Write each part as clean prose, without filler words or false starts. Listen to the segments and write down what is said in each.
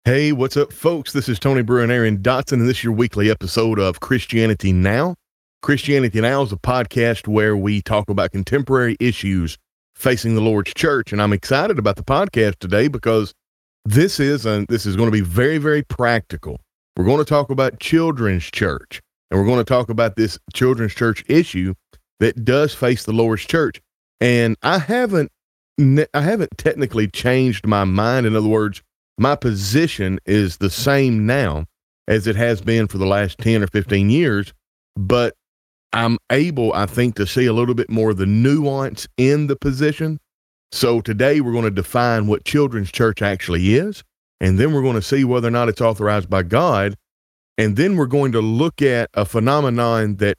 Hey, what's up, folks? This is Tony Brewer and Aaron Dotson, and this is your weekly episode of Christianity Now. Christianity Now is a podcast where we talk about contemporary issues facing the Lord's church, and I'm excited about the podcast today because this is going to be very, very practical. We're going to talk about children's church, and we're going to talk about this children's church issue that does face the Lord's church. And I haven't technically changed my mind. In other words, my position is the same now as it has been for the last 10 or 15 years, but I'm able, I think, to see a little bit more of the nuance in the position. So today we're going to define what children's church actually is, and then we're going to see whether or not it's authorized by God, and then we're going to look at a phenomenon that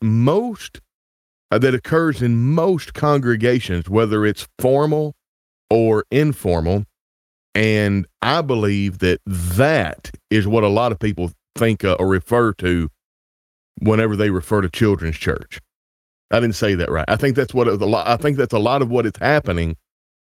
that occurs in most congregations, whether it's formal or informal. And I believe that is what a lot of people think or refer to whenever they refer to children's church. I didn't say that right. I think that's a lot of what is happening,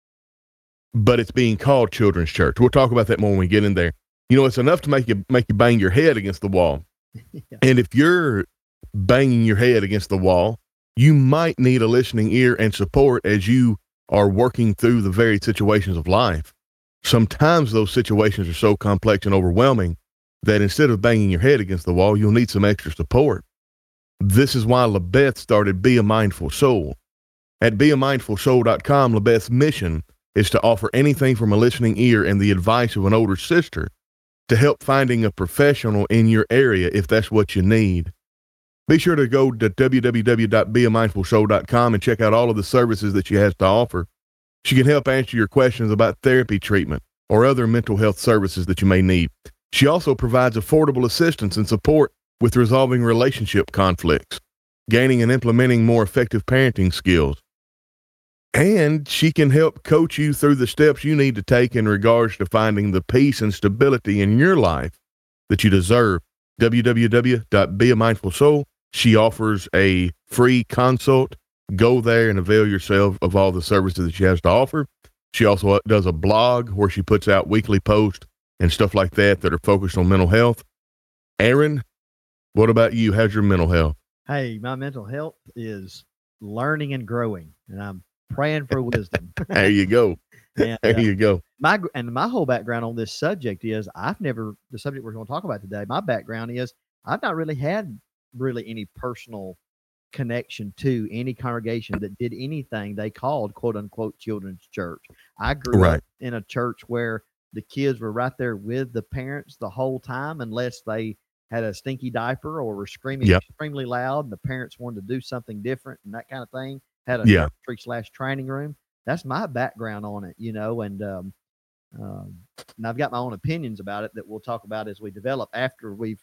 but it's being called children's church. We'll talk about that more when we get in there. You know, it's enough to make you bang your head against the wall. Yeah. And if you're banging your head against the wall, you might need a listening ear and support as you are working through the varied situations of life. Sometimes those situations are so complex and overwhelming that instead of banging your head against the wall, you'll need some extra support. This is why LaBeth started Be a Mindful Soul. At beamindfulsoul.com, LaBeth's mission is to offer anything from a listening ear and the advice of an older sister to help finding a professional in your area if that's what you need. Be sure to go to www.beamindfulsoul.com and check out all of the services that she has to offer. She can help answer your questions about therapy treatment or other mental health services that you may need. She also provides affordable assistance and support with resolving relationship conflicts, gaining and implementing more effective parenting skills. And she can help coach you through the steps you need to take in regards to finding the peace and stability in your life that you deserve. www.beamindfulsoul. She offers a free consult. Go there and avail yourself of all the services that she has to offer. She also does a blog where she puts out weekly posts and stuff like that are focused on mental health. Aaron, what about you? How's your mental health? Hey, my mental health is learning and growing, and I'm praying for wisdom. There you go. And, there you go. My whole background on this subject is the subject we're going to talk about today, my background is I've not really had any personal connection to any congregation that did anything they called quote unquote children's church. I grew up in a church where the kids were right there with the parents the whole time, unless they had a stinky diaper or were screaming extremely loud and the parents wanted to do something different and that kind of thing. Had a nursery/training room. That's my background on it, you know, and I've got my own opinions about it that we'll talk about as we develop after we've,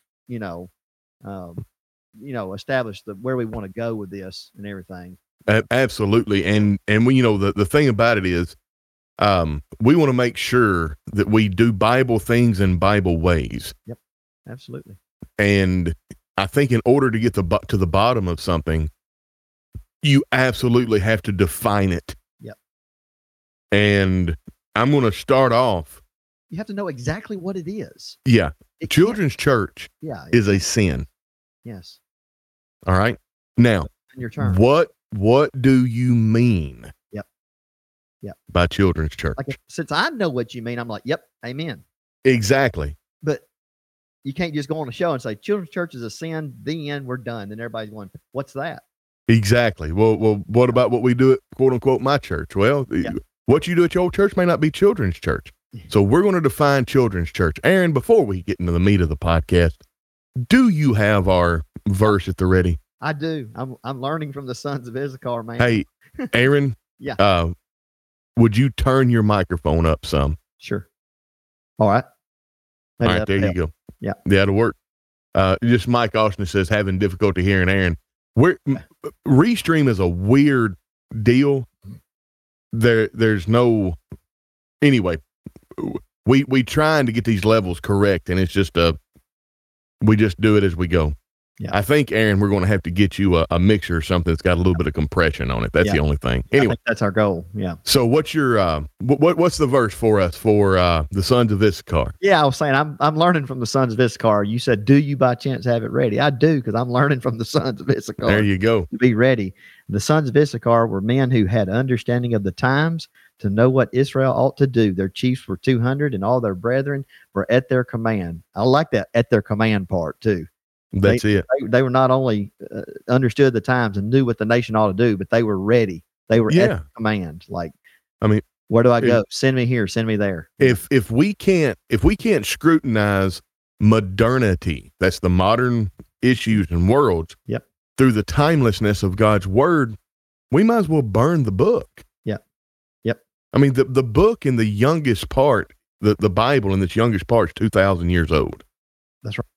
establish where we want to go with this and everything. Absolutely. And we, the thing about it is, we want to make sure that we do Bible things in Bible ways. Yep. Absolutely. And I think in order to get to the bottom of something, you absolutely have to define it. Yep. And I'm going to start off. You have to know exactly what it is. Yeah. Children's church is a sin. Yes. All right. Now, your turn. What do you mean? Yep. By children's church? Since I know what you mean, I'm like, yep, amen. Exactly. But you can't just go on a show and say children's church is a sin, the end, we're done. And everybody's going, what's that? Exactly. Well, what about what we do at quote unquote my church? Well, what you do at your church may not be children's church. So we're going to define children's church. Aaron, before we get into the meat of the podcast, do you have our verse at the ready? I do. I'm learning from the sons of Issachar, man. Hey, Aaron. Yeah. Would you turn your microphone up some? Sure. All right. Maybe all right, there you go. Yeah. That'll work. Just Mike Austin says having difficulty hearing Aaron. Restream is a weird deal. There's no. Anyway, we trying to get these levels correct, and it's just we just do it as we go. Yeah. I think, Aaron, we're going to have to get you a mixer or something that's got a little bit of compression on it. That's the only thing. I Anyway, think that's our goal. Yeah. so what's your what's the verse for us for the sons of Issachar? Yeah, I was saying I'm learning from the sons of Issachar. You said, "Do you by chance have it ready?" I do, because I'm learning from the sons of Issachar. There you go. To be ready. The sons of Issachar were men who had understanding of the times to know what Israel ought to do. Their chiefs were 200, and all their brethren were at their command. I like that at their command part too. That's it. They were not only understood the times and knew what the nation ought to do, but they were ready. They were at command. Like, I mean, where do I go? Send me here. Send me there. If we can't scrutinize modernity, that's the modern issues and worlds, through the timelessness of God's word, we might as well burn the book. Yep. I mean, the book in the youngest part, the Bible in its youngest part is 2,000 years old. That's right.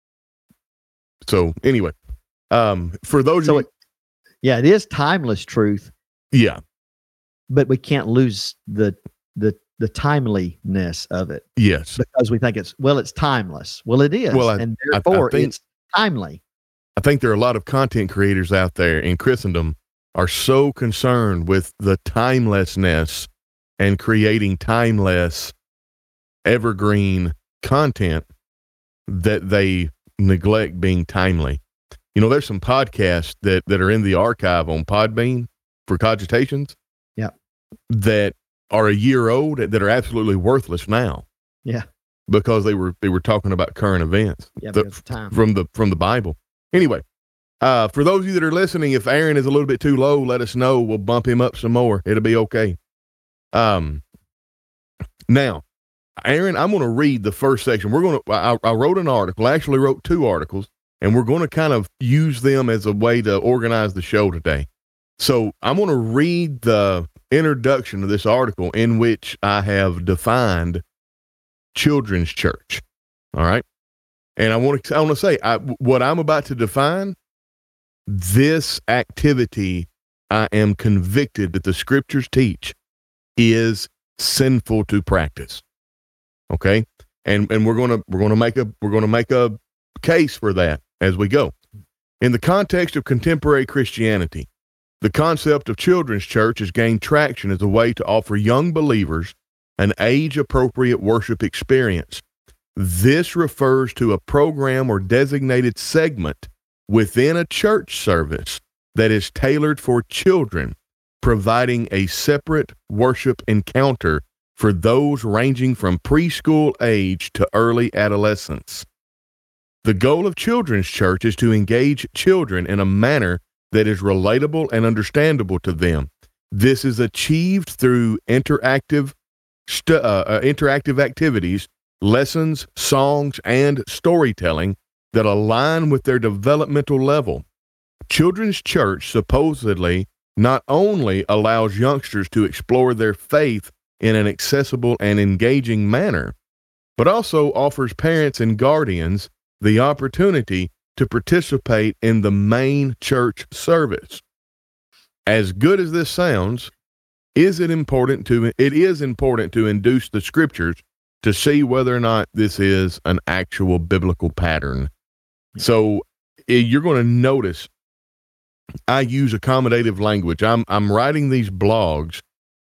So anyway, for those it is timeless truth. Yeah. But we can't lose the timeliness of it. Yes. Because we think it's timeless. Well, it is. Well, and therefore it's timely. I think there are a lot of content creators out there in Christendom are so concerned with the timelessness and creating timeless, evergreen content that they neglect being timely. You know, there's some podcasts that are in the archive on Podbean for Cogitations. Yeah. That are a year old that are absolutely worthless now. Yeah. Because they were talking about current events. Yeah, from the Bible. Anyway, for those of you that are listening, if Aaron is a little bit too low, let us know. We'll bump him up some more. It'll be okay. Now, Aaron, I'm going to read the first section. I wrote an article. I actually wrote 2 articles, and we're going to kind of use them as a way to organize the show today. So I'm going to read the introduction to this article in which I have defined children's church. All right. And I want to say what I'm about to define, this activity, I am convicted that the scriptures teach is sinful to practice. Okay. And we're going to make a case for that as we go. In the context of contemporary Christianity, the concept of children's church has gained traction as a way to offer young believers an age-appropriate worship experience. This refers to a program or designated segment within a church service that is tailored for children, providing a separate worship encounter for those ranging from preschool age to early adolescence. The goal of children's church is to engage children in a manner that is relatable and understandable to them. This is achieved through interactive activities, lessons, songs, and storytelling that align with their developmental level. Children's church supposedly not only allows youngsters to explore their faith in an accessible and engaging manner, but also offers parents and guardians the opportunity to participate in the main church service. As good as this sounds, it is important to induce the scriptures to see whether or not this is an actual biblical pattern. So you're going to notice I use accommodative language. I'm writing these blogs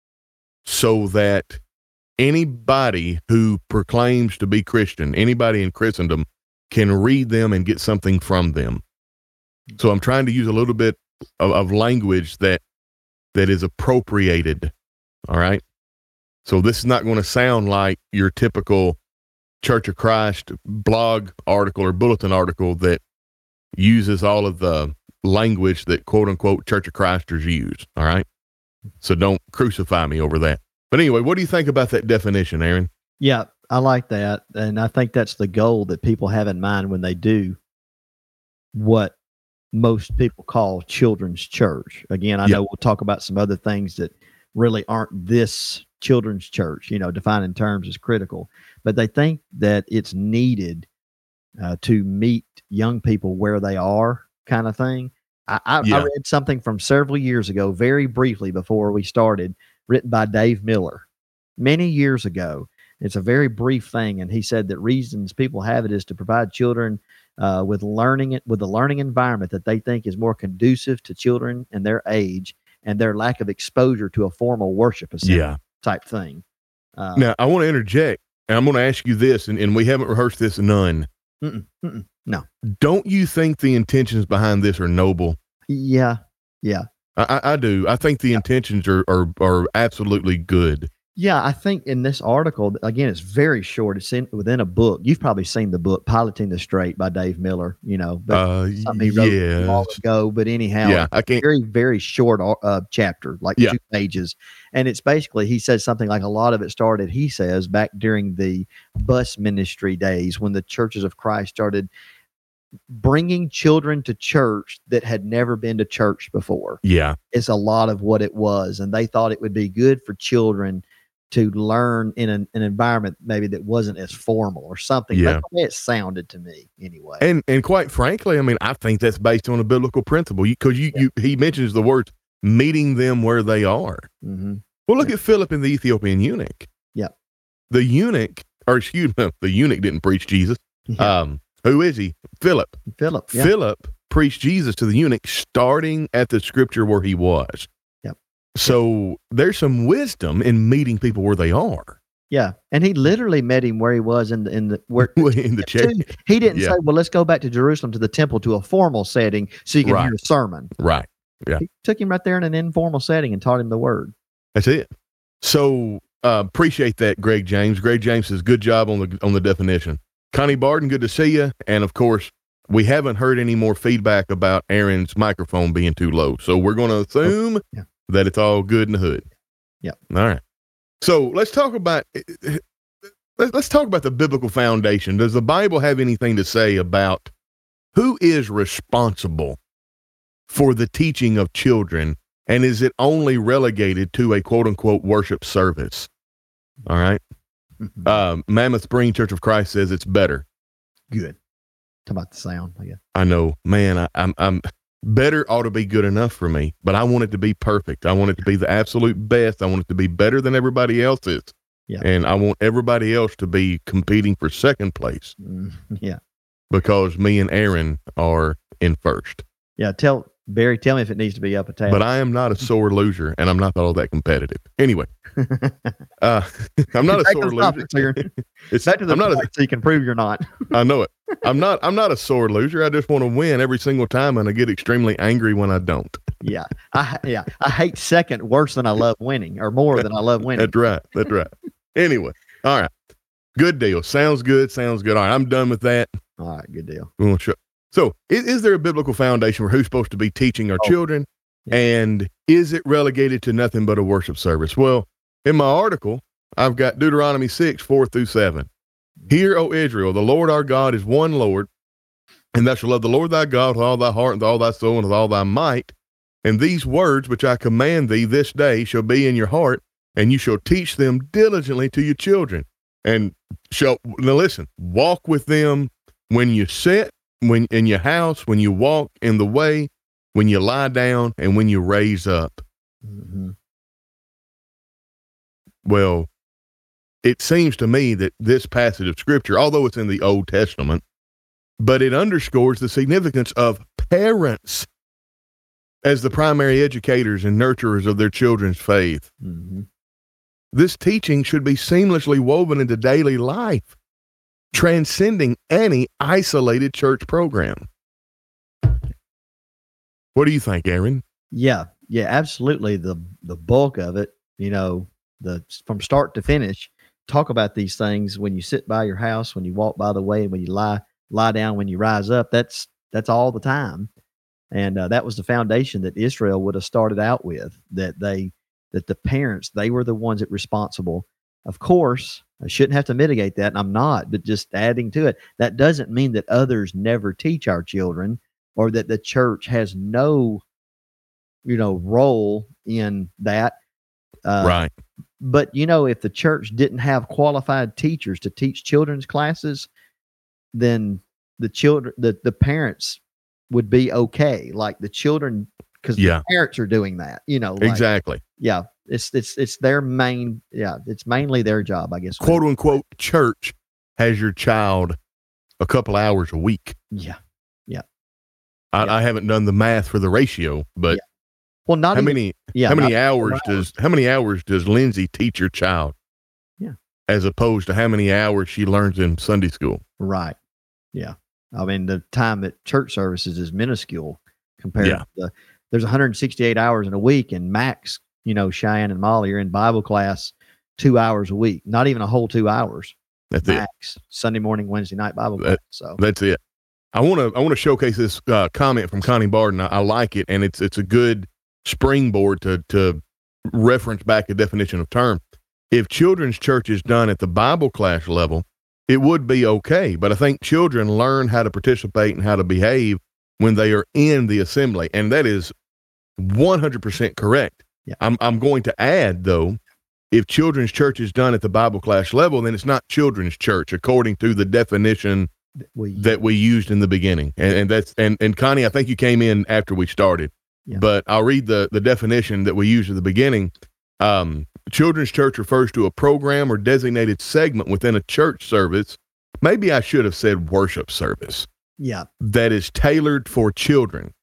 so that anybody who proclaims to be Christian, anybody in Christendom, can read them and get something from them. So I'm trying to use a little bit of language that is appropriated. All right. So this is not going to sound like your typical Church of Christ blog article or bulletin article that uses all of the language that quote unquote Church of Christers use. All right. So don't crucify me over that. But anyway, what do you think about that definition, Aaron? Yeah, I like that. And I think that's the goal that people have in mind when they do what most people call children's church. Again, I know we'll talk about some other things that really aren't this children's church. Defining terms is critical, but they think that it's needed to meet young people where they are, kind of thing. I read something from several years ago, very briefly before we started, written by Dave Miller many years ago. It's a very brief thing. And he said that reasons people have it is to provide children with the learning environment that they think is more conducive to children and their age and their lack of exposure to a formal worship assembly type thing. Now, I want to interject, and I'm going to ask you this, and we haven't rehearsed this none. No. Don't you think the intentions behind this are noble? Yeah. I do. I think the intentions are absolutely good. Yeah, I think in this article, again, it's very short. It's within a book. You've probably seen the book "Piloting the Strait" by Dave Miller. But something he wrote a while ago. But anyhow, I can't. Very, very short chapter, like 2 pages, and it's basically he says something like a lot of it started. He says back during the bus ministry days when the Churches of Christ started bringing children to church that had never been to church before. Yeah, it's a lot of what it was, and they thought it would be good for children to learn in an environment maybe that wasn't as formal or something. Yeah. That's the way it sounded to me anyway. And quite frankly, I mean, I think that's based on a biblical principle because he mentions the words meeting them where they are. Mm-hmm. Well, look at Philip and the Ethiopian eunuch. Yeah. The eunuch didn't preach Jesus. Yeah. Who is he? Philip. Yeah. Philip preached Jesus to the eunuch starting at the scripture where he was. So there's some wisdom in meeting people where they are. Yeah, and he literally met him where he was in the chair. He didn't say, "Well, let's go back to Jerusalem to the temple to a formal setting so you can hear a sermon." Right. Yeah. He took him right there in an informal setting and taught him the word. That's it. So appreciate that, Greg James. Greg James says, "Good job on the definition." Connie Barden, good to see you. And of course, we haven't heard any more feedback about Aaron's microphone being too low, so we're going to assume. That it's all good in the hood. Yeah. All right. So let's talk about the biblical foundation. Does the Bible have anything to say about who is responsible for the teaching of children, and is it only relegated to a quote unquote worship service? All right. Mammoth Spring Church of Christ says it's better. Good. Talk about the sound, I guess. I know, man. I'm better ought to be good enough for me, but I want it to be perfect. I want it to be the absolute best. I want it to be better than everybody else's. Yeah. And I want everybody else to be competing for second place. Yeah. Because me and Aaron are in first. Yeah. Tell me if it needs to be up a tab. But I am not a sore loser, and I'm not all that competitive. Anyway, I'm not a sore loser. So you can prove you're not. I know it. I'm not a sore loser. I just want to win every single time, and I get extremely angry when I don't. Yeah. I hate second worse than I love winning, or more than I love winning. That's right. Anyway, all right. Good deal. Sounds good. All right, I'm done with that. All right, good deal. So, is there a biblical foundation for who's supposed to be teaching our children? Yeah. And is it relegated to nothing but a worship service? Well, in my article, I've got Deuteronomy 6, 4-7. Hear, O Israel, the Lord our God is one Lord, and thou shalt love the Lord thy God with all thy heart and with all thy soul and with all thy might. And these words which I command thee this day shall be in your heart, and you shall teach them diligently to your children. And now listen, walk with them when you sit, when in your house, when you walk in the way, when you lie down, and when you raise up. Mm-hmm. Well, it seems to me that this passage of scripture, although it's in the Old Testament, but it underscores the significance of parents as the primary educators and nurturers of their children's faith. Mm-hmm. This teaching should be seamlessly woven into daily life, transcending any isolated church program. What do you think, Aaron? Yeah, absolutely. The bulk of it, from start to finish, talk about these things when you sit by your house, when you walk by the way, when you lie down, when you rise up. That's all the time. And that was the foundation that Israel would have started out with, that the parents, they were the ones that were responsible. Of course, I shouldn't have to mitigate that, and I'm not, but just adding to it, that doesn't mean that others never teach our children, or that the church has no, role in that. Right. But, if the church didn't have qualified teachers to teach children's classes, then the parents would be okay. Like the children, because the parents are doing that, exactly. Yeah. It's their main, it's mainly their job, I guess. Quote unquote church has your child a couple hours a week. Yeah. I haven't done the math for the ratio, but Well, not how even, many yeah, how many not even hours how many hours does Lindsay teach her child? Yeah. As opposed to how many hours she learns in Sunday school. Right. Yeah. I mean, the time at church services is minuscule compared to there's 168 hours in a week, and max, Cheyenne and Molly are in Bible class 2 hours a week, not even a whole 2 hours. That's max. Sunday morning, Wednesday night Bible class. So that's it. I want to showcase this comment from Connie Barden. I like it, and it's a good springboard to reference back a definition of term. If children's church is done at the Bible class level, it would be okay. But I think children learn how to participate and how to behave when they are in the assembly, and that is 100% correct. Yeah. I'm going to add, though, if children's church is done at the Bible class level, then it's not children's church according to the definition that we used in the beginning. And that's Connie, I think you came in after we started, but I'll read the definition that we used at the beginning. Children's church refers to a program or designated segment within a church service. Maybe I should have said worship service. Yeah. That is tailored for children,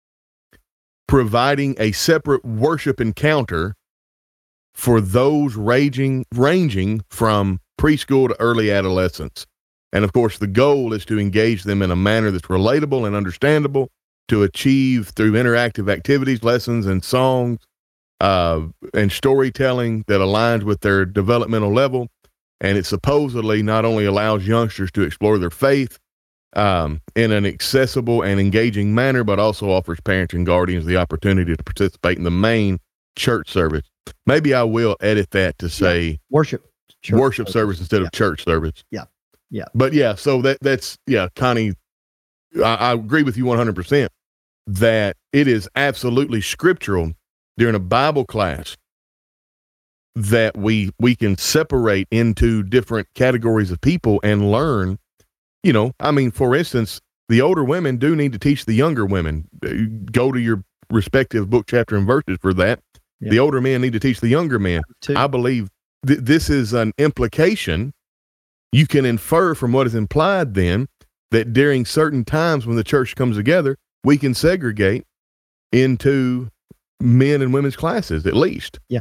providing a separate worship encounter for those ranging from preschool to early adolescence. And of course, the goal is to engage them in a manner that's relatable and understandable, to achieve through interactive activities, lessons, and songs, and storytelling that aligns with their developmental level. And it supposedly not only allows youngsters to explore their faith in an accessible and engaging manner, but also offers parents and guardians the opportunity to participate in the main church service. Maybe I will edit that to say worship service instead of church service. Yeah. But so that's Connie, I agree with you 100% that it is absolutely scriptural during a Bible class that we can separate into different categories of people and learn, for instance, the older women do need to teach the younger women. Go to your respective book, chapter, and verses for that. Yeah. The older men need to teach the younger men. I believe this is an implication. You can infer from what is implied then that during certain times when the church comes together, we can segregate into men and women's classes, at least. Yeah.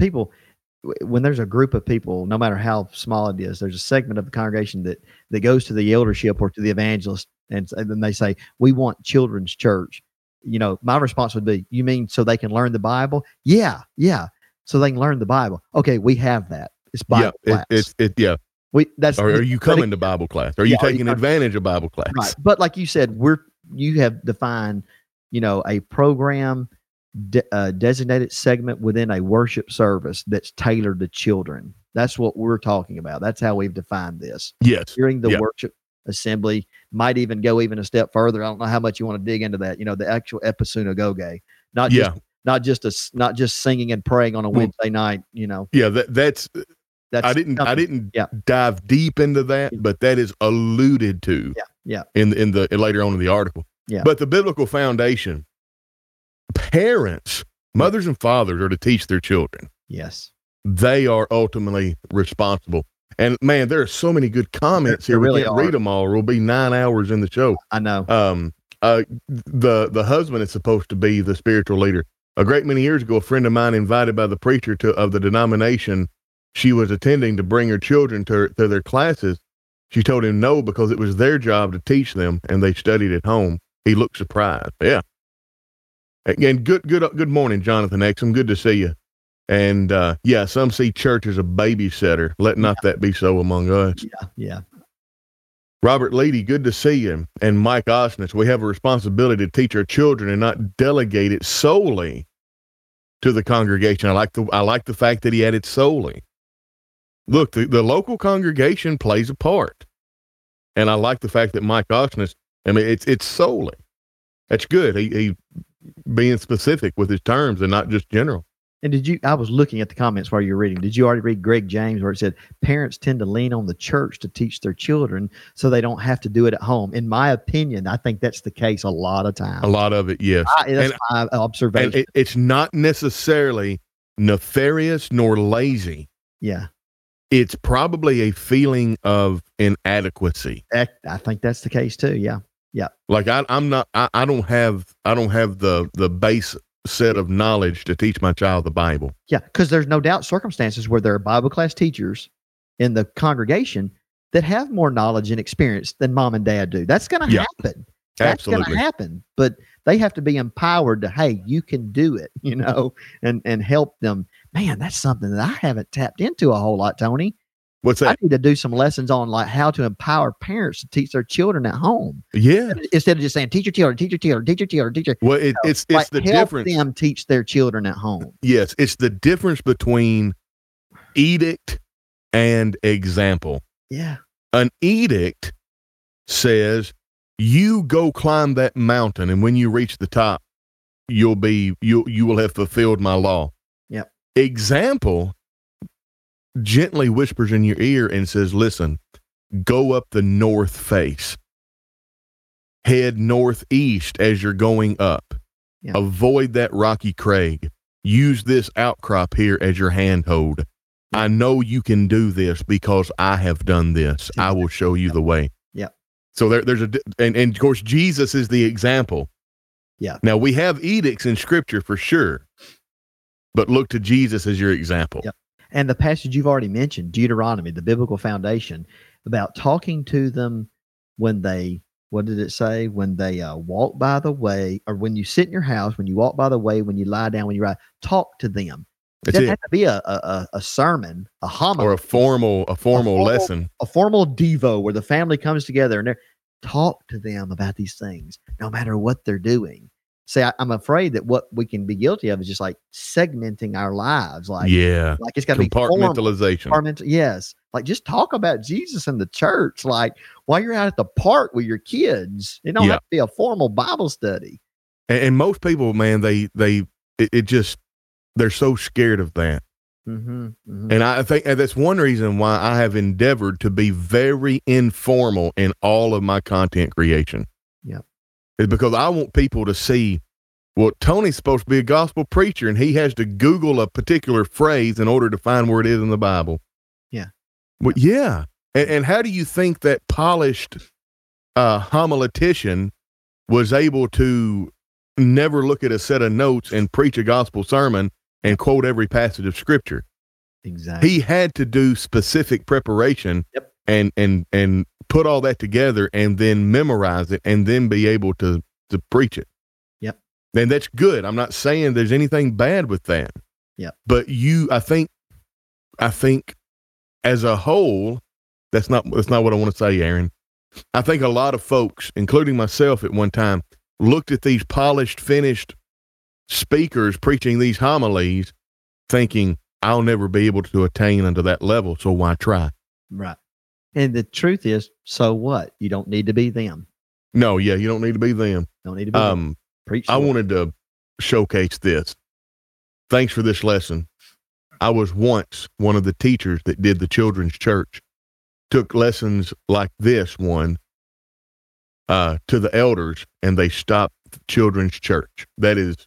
When there's a group of people, no matter how small it is, there's a segment of the congregation that goes to the eldership or to the evangelist, and then they say, we want children's church. My response would be, you mean so they can learn the Bible? Yeah. So they can learn the Bible. Okay, we have that. It's Bible class. Are you coming to Bible class? Are you taking advantage of Bible class? Right. But like you said, you have defined, a program, designated segment within a worship service that's tailored to children. That's what we're talking about. That's how we've defined this. Yes. During the worship assembly, might even go even a step further. I don't know how much you want to dig into that. The actual episunagoge, not just singing and praying on a Wednesday night. Yeah, that's I didn't dive deep into that, but that is alluded to. Yeah. In the later on in the article. Yeah. But the biblical foundation, parents, mothers and fathers are to teach their children. Yes. They are ultimately responsible. And man, there are so many good comments here. We can't read them all, or we'll be 9 hours in the show. I know. The husband is supposed to be the spiritual leader. A great many years ago, a friend of mine invited by the preacher of the denomination she was attending to bring her children to their classes. She told him no, because it was their job to teach them, and they studied at home. He looked surprised. Yeah. Again, good morning, Jonathan Exum. Good to see you. And some see church as a babysitter. Let not that be so among us. Yeah. Robert Leedy, good to see you. And Mike Osnes, we have a responsibility to teach our children and not delegate it solely to the congregation. I like the fact that he added solely. Look, the local congregation plays a part. And I like the fact that Mike Osnes, it's solely. That's good. He being specific with his terms and not just general. And I was looking at the comments while you were reading. Did you already read Greg James where it said, parents tend to lean on the church to teach their children so they don't have to do it at home? In my opinion, I think that's the case a lot of times. A lot of it, yes. That's my observation. And it's not necessarily nefarious nor lazy. Yeah. It's probably a feeling of inadequacy. I think that's the case too. Yeah. Yeah. Like I don't have the base set of knowledge to teach my child the Bible. Yeah. Because there's no doubt circumstances where there are Bible class teachers in the congregation that have more knowledge and experience than mom and dad do. That's going to happen. That's going to happen. But they have to be empowered to, hey, you can do it, and help them. Man, that's something that I haven't tapped into a whole lot, Tony. What's that? I need to do some lessons on like how to empower parents to teach their children at home. Yeah. Instead of just saying, teach your children, teach your children, teach your children, teach your. Well, it's like, the help difference. Them teach their children at home. Yes, it's the difference between edict and example. Yeah. An edict says you go climb that mountain, and when you reach the top, you will have fulfilled my law. Yep. Example gently whispers in your ear and says, listen, go up the north face. Head northeast as you're going up. Yeah. Avoid that rocky crag. Use this outcrop here as your handhold. Yeah. I know you can do this because I have done this. I will show you the way. Yeah. So there's and of course, Jesus is the example. Yeah. Now we have edicts in scripture for sure, but look to Jesus as your example. Yep. And the passage you've already mentioned, Deuteronomy, the biblical foundation, about talking to them when they, what did it say? When they walk by the way, or when you sit in your house, when you walk by the way, when you lie down, when you rise, talk to them. It doesn't have to be a sermon, a homily, or a formal lesson, a formal devo where the family comes together and they talk to them about these things, no matter what they're doing. See, I'm afraid that what we can be guilty of is just like segmenting our lives. Like it's got to be compartmentalization. Yes. Like just talk about Jesus in the church. Like while you're out at the park with your kids, it don't have to be a formal Bible study. And most people, man, they're so scared of that. Mm-hmm, mm-hmm. And I think that's one reason why I have endeavored to be very informal in all of my content creation. Yeah. Is because I want people to see, well, Tony's supposed to be a gospel preacher and he has to Google a particular phrase in order to find where it is in the Bible. Yeah. Well, yeah. And how do you think that polished homiletician was able to never look at a set of notes and preach a gospel sermon and quote every passage of scripture? Exactly. He had to do specific preparation. Yep. And put all that together and then memorize it and then be able to preach it. Yep. And that's good. I'm not saying there's anything bad with that. Yep. But I think as a whole, that's not what I want to say, Aaron. I think a lot of folks, including myself at one time, looked at these polished, finished speakers preaching these homilies thinking, I'll never be able to attain unto that level, so why try? Right. And the truth is, so what? You don't need to be them. No, yeah, you don't need to be them. Don't need to be them. Preach. I wanted to showcase this. Thanks for this lesson. I was once one of the teachers that did the children's church. Took lessons like this one to the elders, and they stopped the children's church. That is,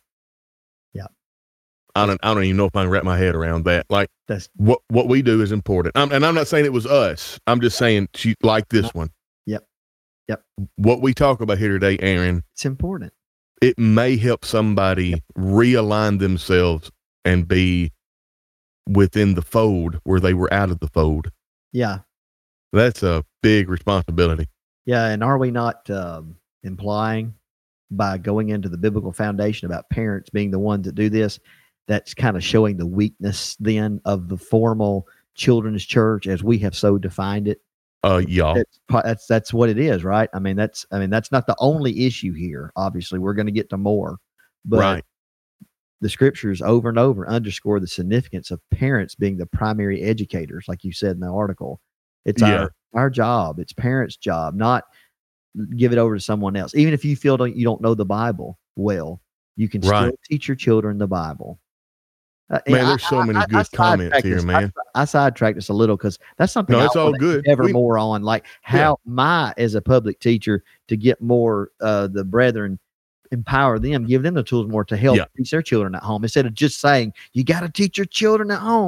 I don't even know if I can wrap my head around that. Like that's what we do is important. And I'm not saying it was us. I'm just saying she like this one. Yep. What we talk about here today, Aaron, it's important. It may help somebody realign themselves and be within the fold where they were out of the fold. Yeah. That's a big responsibility. Yeah. And are we not implying by going into the biblical foundation about parents being the ones that do this, that's kind of showing the weakness then of the formal children's church as we have so defined it? Yeah. That's what it is, right? I mean, that's not the only issue here. Obviously, we're going to get to more, but right. The scriptures over and over underscore the significance of parents being the primary educators, like you said in the article. It's our job. It's parents' job, not give it over to someone else. Even if you feel you don't know the Bible well, you can still teach your children the Bible. Man, there's so many good comments here, man. I sidetracked this a little because that's something it's all good. Ever more on, like how as a public teacher to get more the brethren, empower them, give them the tools more to help teach their children at home instead of just saying you got to teach your children at home.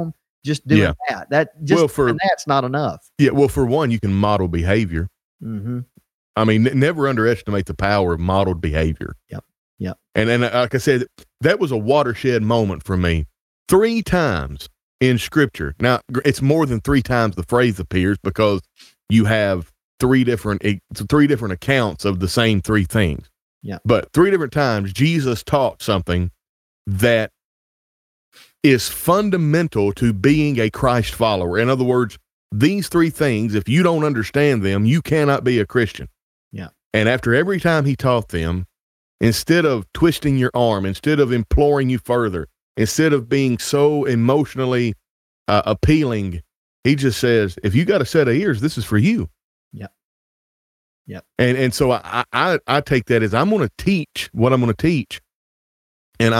just doing Yeah. that. That just Well, and that's not enough. Yeah, well, for one, you can model behavior. Mm-hmm. I mean, never underestimate the power of modeled behavior. Yep. Yep. And like I said, that was a watershed moment for me. 3 times in Scripture. Now, it's more than 3 times the phrase appears because you have 3 different accounts of the same 3 things. Yeah. But 3 different times, Jesus taught something that is fundamental to being a Christ follower. In other words, these 3 things, if you don't understand them, you cannot be a Christian. Yeah. And after every time he taught them, instead of twisting your arm, instead of imploring you further, instead of being so emotionally appealing, he just says, if you got a set of ears, this is for you. Yep. Yep. And so I take that as I'm going to teach what I'm going to teach. And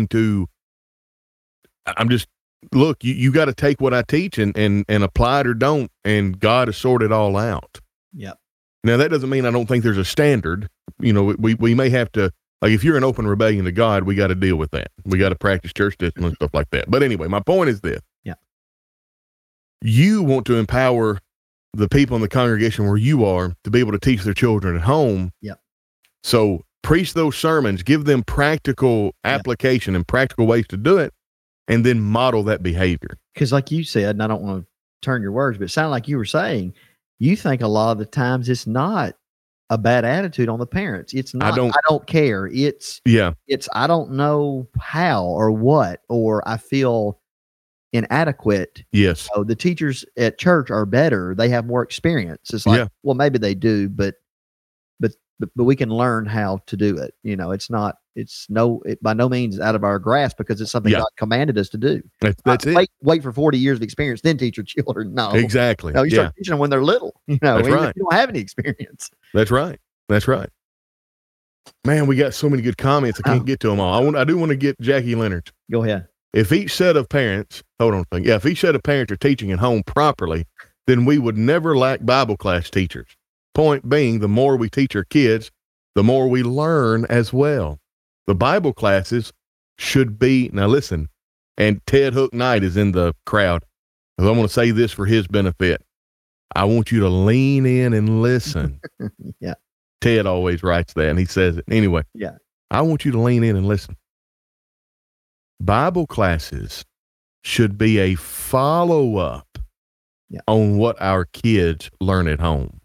look, you got to take what I teach and apply it or don't. And God has sorted it all out. Yep. Now, that doesn't mean I don't think there's a standard. You know, we may have to, like, if you're in open rebellion to God, we got to deal with that. We got to practice church discipline and stuff like that. But anyway, my point is this. Yeah. You want to empower the people in the congregation where you are to be able to teach their children at home. Yep. So preach those sermons, give them practical application and practical ways to do it, and then model that behavior. Because like you said, and I don't want to turn your words, but it sounded like you were saying, you think a lot of the times it's not a bad attitude on the parents. It's not, I don't care. It's I don't know how or what, or I feel inadequate. Yes. So the teachers at church are better. They have more experience. It's like, well, maybe they do, but we can learn how to do it. You know, it by no means out of our grasp because it's something God commanded us to do. That's it. Wait for 40 years of experience, then teach your children. No, exactly. No, you start teaching them when they're little. You know, that's right. If you don't have any experience. That's right. That's right. Man, we got so many good comments. I can't get to them all. I do want to get Jackie Leonard. Go ahead. If each set of parents, if each set of parents are teaching at home properly, then we would never lack Bible class teachers. Point being, the more we teach our kids, the more we learn as well. The Bible classes should be, now listen, and Ted Hook Knight is in the crowd. I want to say this for his benefit. I want you to lean in and listen. Yeah. Ted always writes that, and he says it. Anyway, yeah. I want you to lean in and listen. Bible classes should be a follow-up on what our kids learn at home.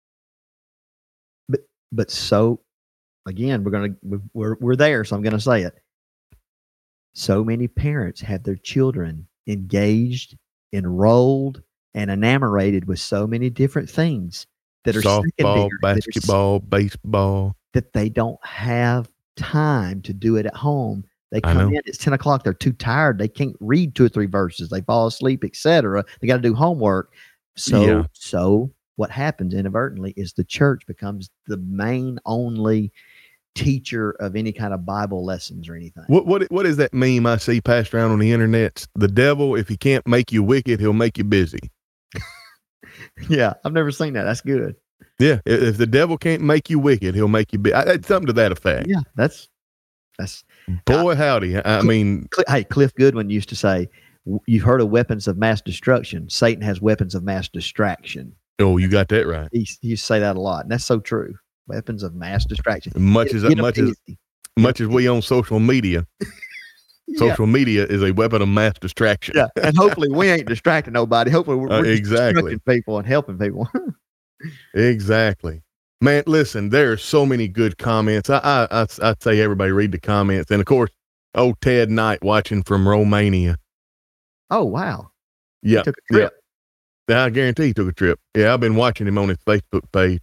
But so, again, we're there, so I'm going to say it. So many parents have their children engaged, enrolled, and enamored with so many different things that are softball, basketball, baseball, that they don't have time to do it at home. They come in, it's 10 o'clock, they're too tired, they can't read 2 or 3 verses, they fall asleep, etc. They got to do homework. So what happens inadvertently is the church becomes the main only teacher of any kind of Bible lessons or anything. What is that meme I see passed around on the internet? The devil, if he can't make you wicked, he'll make you busy. Yeah, I've never seen that. That's good. Yeah, if the devil can't make you wicked, he'll make you busy. Something to that effect. Yeah, that's boy howdy. I mean, hey, Cliff Goodwin used to say, "You've heard of weapons of mass destruction. Satan has weapons of mass distraction." Oh, you got that right. He used to say that a lot, and that's so true. Weapons of mass distraction. Much as we on social media, social media is a weapon of mass distraction. Yeah, and hopefully we ain't distracting nobody. Hopefully we're exactly people and helping people. Exactly, man. Listen, there are so many good comments. I say everybody read the comments, and of course, old Ted Knight watching from Romania. Oh wow! Yeah, he took a trip. Yeah, I guarantee he took a trip. Yeah, I've been watching him on his Facebook page.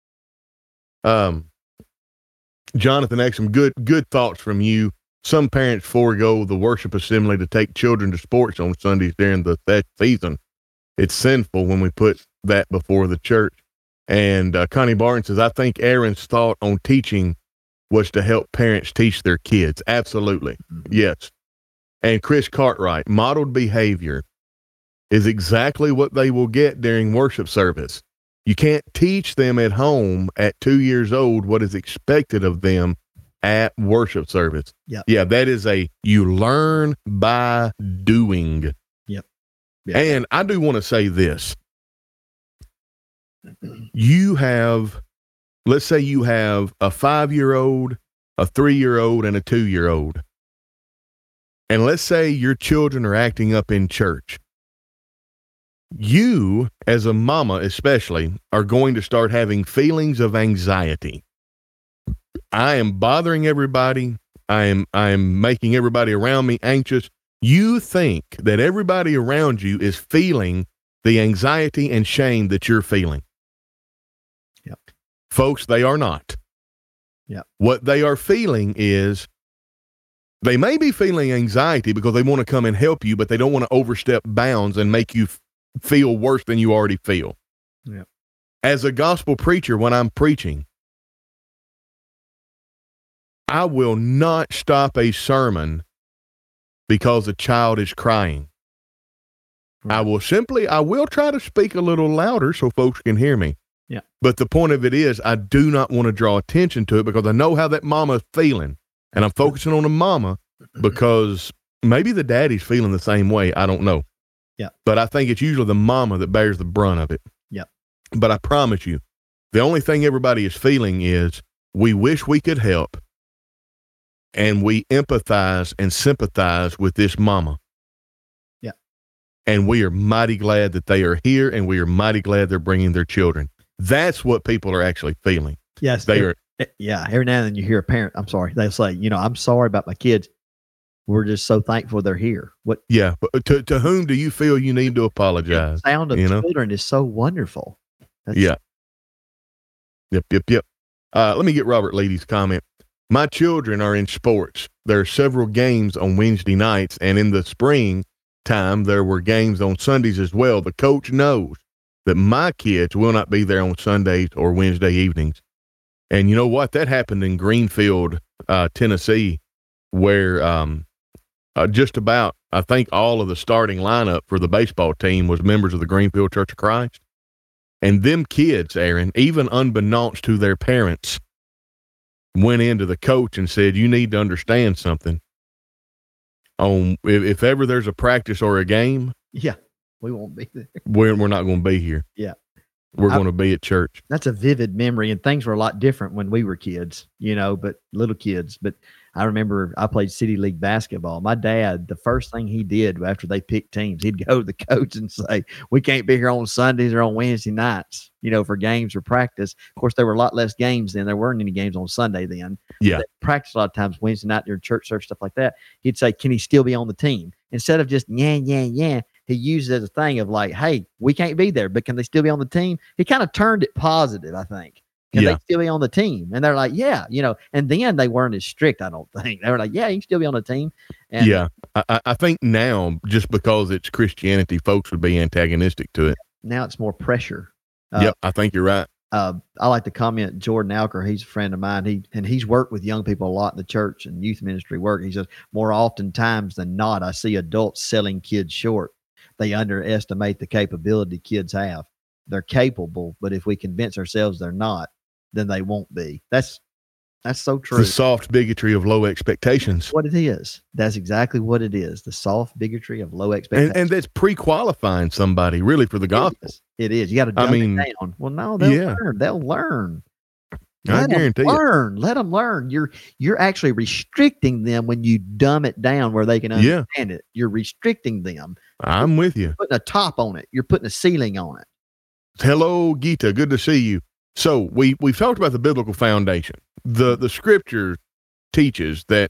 Jonathan Exum, good thoughts from you. Some parents forego the worship assembly to take children to sports on Sundays during that season. It's sinful when we put that before the church. And Connie Barnes says, I think Aaron's thought on teaching was to help parents teach their kids. Absolutely. Mm-hmm. Yes. And Chris Cartwright, modeled behavior is exactly what they will get during worship service. You can't teach them at home at 2 years old what is expected of them at worship service. Yep. Yeah, that is you learn by doing. Yep. Yeah. And I do want to say this. Let's say you have a 5-year-old, a 3-year-old, and a 2-year-old. And let's say your children are acting up in church. You, as a mama especially, are going to start having feelings of anxiety. I am bothering everybody. I am making everybody around me anxious. You think that everybody around you is feeling the anxiety and shame that you're feeling. Yep. Folks, they are not. Yep. What they are feeling is they may be feeling anxiety because they want to come and help you, but they don't want to overstep bounds and make you feel worse than you already feel. Yep. As a gospel preacher, when I'm preaching, I will not stop a sermon because a child is crying. Right. I will try to speak a little louder so folks can hear me. Yeah. But the point of it is, I do not want to draw attention to it because I know how that mama is feeling. And I'm focusing on the mama because maybe the daddy's feeling the same way. I don't know. Yeah. But I think it's usually the mama that bears the brunt of it. Yeah. But I promise you, the only thing everybody is feeling is we wish we could help. And we empathize and sympathize with this mama. Yeah. And we are mighty glad that they are here, and we are mighty glad they're bringing their children. That's what people are actually feeling. Yes. They are. Yeah. Every now and then you hear a parent, I'm sorry, they'll say, I'm sorry about my kids. We're just so thankful they're here. What? Yeah. But to whom do you feel you need to apologize? The sound of children is so wonderful. Yeah. Yep. Let me get Robert Leedy's comment. My children are in sports. There are several games on Wednesday nights, and in the spring time, there were games on Sundays as well. The coach knows that my kids will not be there on Sundays or Wednesday evenings. And you know what? That happened in Greenfield, Tennessee, where just about, I think, all of the starting lineup for the baseball team was members of the Greenfield Church of Christ. And them kids, Aaron, even unbeknownst to their parents, went into the coach and said, you need to understand something. If ever there's a practice or a game, yeah, we won't be there. We're not going to be here. Yeah. We're going to be at church. That's a vivid memory, and things were a lot different when we were kids, but little kids. But I remember I played City League basketball. My dad, the first thing he did after they picked teams, he'd go to the coach and say, we can't be here on Sundays or on Wednesday nights, for games or practice. Of course, there were a lot less games then. There weren't any games on Sunday then. Yeah. They practiced a lot of times Wednesday night during church service, stuff like that. He'd say, can he still be on the team? Instead of just, yeah, he used it as a thing of like, hey, we can't be there, but can they still be on the team? He kind of turned it positive, I think. Can they still be on the team? And they're like, yeah, and then they weren't as strict, I don't think. They were like, yeah, you can still be on the team. And yeah. I think now, just because it's Christianity, folks would be antagonistic to it. Now it's more pressure. Yep, I think you're right. I like to comment, Jordan Alker, he's a friend of mine. He's worked with young people a lot in the church and youth ministry work. He says, more often times than not, I see adults selling kids short. They underestimate the capability kids have. They're capable, but if we convince ourselves they're not, then they won't be. That's so true. The soft bigotry of low expectations. That's what it is. That's exactly what it is. The soft bigotry of low expectations. And that's pre-qualifying somebody really for the gospel. It is. You got to dumb it down. Well, no, they'll learn. I guarantee you. Let them learn. You're actually restricting them when you dumb it down where they can understand it. You're restricting them. I'm with you. You're putting a top on it. You're putting a ceiling on it. Hello, Gita. Good to see you. So we've talked about the biblical foundation. The scripture teaches that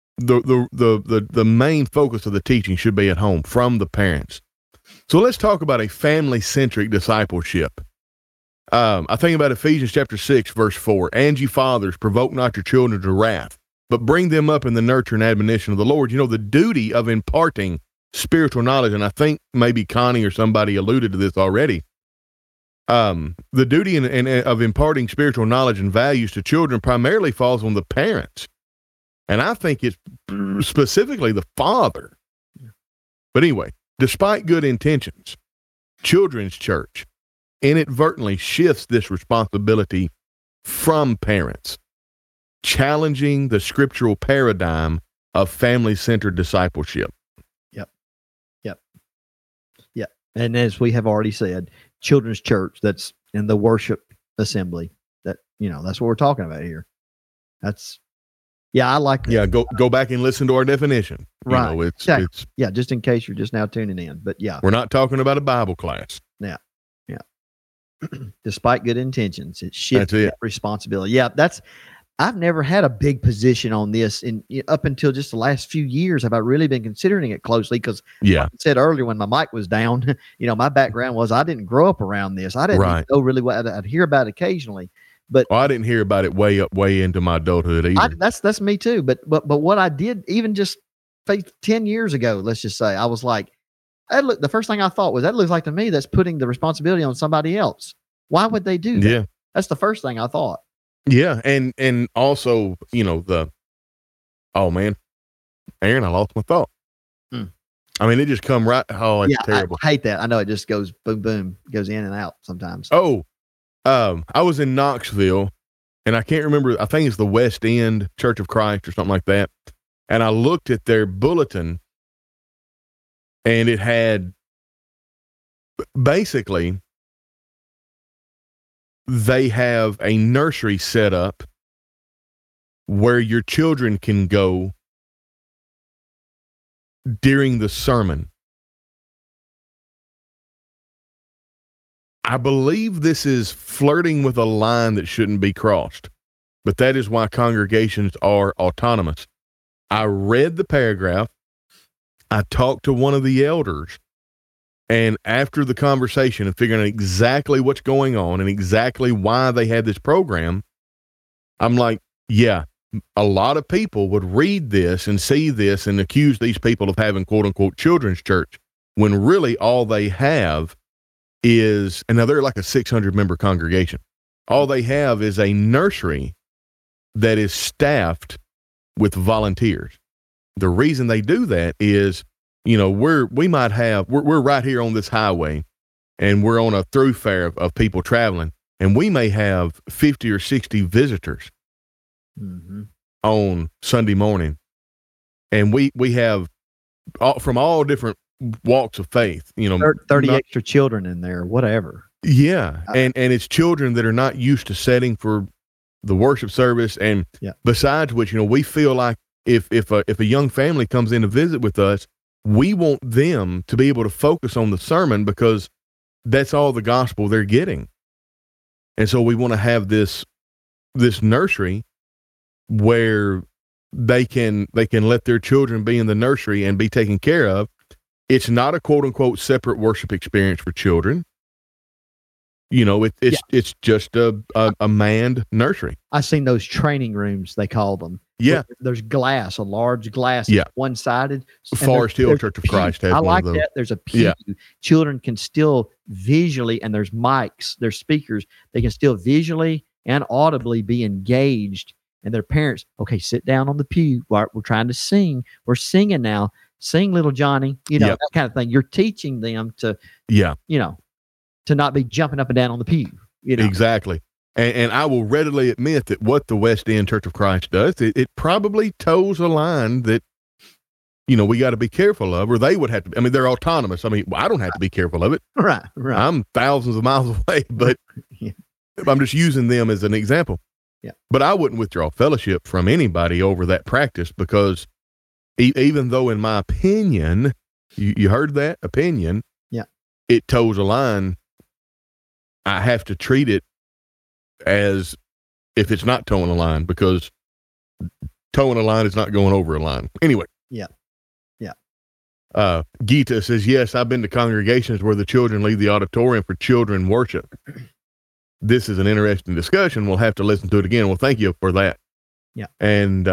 the main focus of the teaching should be at home from the parents. So let's talk about a family-centric discipleship. I think about Ephesians chapter 6, verse 4. And ye fathers, provoke not your children to wrath, but bring them up in the nurture and admonition of the Lord. The duty of imparting spiritual knowledge, and I think maybe Connie or somebody alluded to this already. The duty of imparting spiritual knowledge and values to children primarily falls on the parents. And I think it's specifically the father. But anyway, despite good intentions, Children's Church inadvertently shifts this responsibility from parents, challenging the scriptural paradigm of family-centered discipleship. Yep. And as we have already said, children's church, that's in the worship assembly. That's what we're talking about here. I like that. Yeah, go back and listen to our definition. Right. Exactly. It's just in case you're just now tuning in. But yeah. We're not talking about a Bible class. Yeah. Despite good intentions, it shifts That's it. Responsibility. Yeah, I've never had a big position on this up until just the last few years. Have I really been considering it closely? Because like I said earlier when my mic was down, my background was I didn't grow up around this. I didn't even know really what I'd hear about it occasionally. But I didn't hear about it way into my adulthood either. That's me too. But what I did even just 10 years ago, let's just say, I was like, the first thing I thought was that looks like to me that's putting the responsibility on somebody else. Why would they do that? Yeah. That's the first thing I thought. Yeah. And also, oh man, Aaron, I lost my thought. I mean, it just come right. Oh, it's terrible. I hate that. I know it just goes boom, boom, goes in and out sometimes. Oh, I was in Knoxville and I can't remember. I think it's the West End Church of Christ or something like that. And I looked at their bulletin and it had basically, they have a nursery set up where your children can go during the sermon. I believe this is flirting with a line that shouldn't be crossed, but that is why congregations are autonomous. I read the paragraph. I talked to one of the elders, and after the conversation and figuring out exactly what's going on and exactly why they had this program, I'm like, yeah, a lot of people would read this and see this and accuse these people of having quote unquote children's church when really all they have is, and now they're like a 600 member congregation. All they have is a nursery that is staffed with volunteers. The reason they do that is, we're right here on this highway and we're on a thoroughfare of people traveling, and we may have 50 or 60 visitors on Sunday morning. And we have from all different walks of faith, 30 extra children in there, whatever. Yeah. And it's children that are not used to setting for the worship service. And besides which, we feel like if a young family comes in to visit with us, we want them to be able to focus on the sermon because that's all the gospel they're getting. And so we want to have this nursery where they can let their children be in the nursery and be taken care of. It's not a quote unquote separate worship experience for children. It's just a manned nursery. I've seen those training rooms, they call them. Yeah. There's glass, a large glass, one-sided. Forest Hill Church of Christ has I one like of those. that. There's a pew. Yeah. Children can still visually, and there's mics, there's speakers. They can still visually and audibly be engaged. And their parents, okay, sit down on the pew. We're trying to sing. We're singing now. Sing, little Johnny. That kind of thing. You're teaching them to, to not be jumping up and down on the pew. Exactly. And I will readily admit that what the West End Church of Christ does, it probably toes a line that, we got to be careful of, or they would have to. I mean, they're autonomous. I mean, I don't have to be careful of it. Right. I'm thousands of miles away, but I'm just using them as an example. Yeah. But I wouldn't withdraw fellowship from anybody over that practice because even though, in my opinion, you heard that opinion, it toes a line. I have to treat it as if it's not towing a line, because towing a line is not going over a line. Anyway. Yeah. Gita says, yes, I've been to congregations where the children leave the auditorium for children worship. This is an interesting discussion. We'll have to listen to it again. Well, thank you for that. Yeah. And,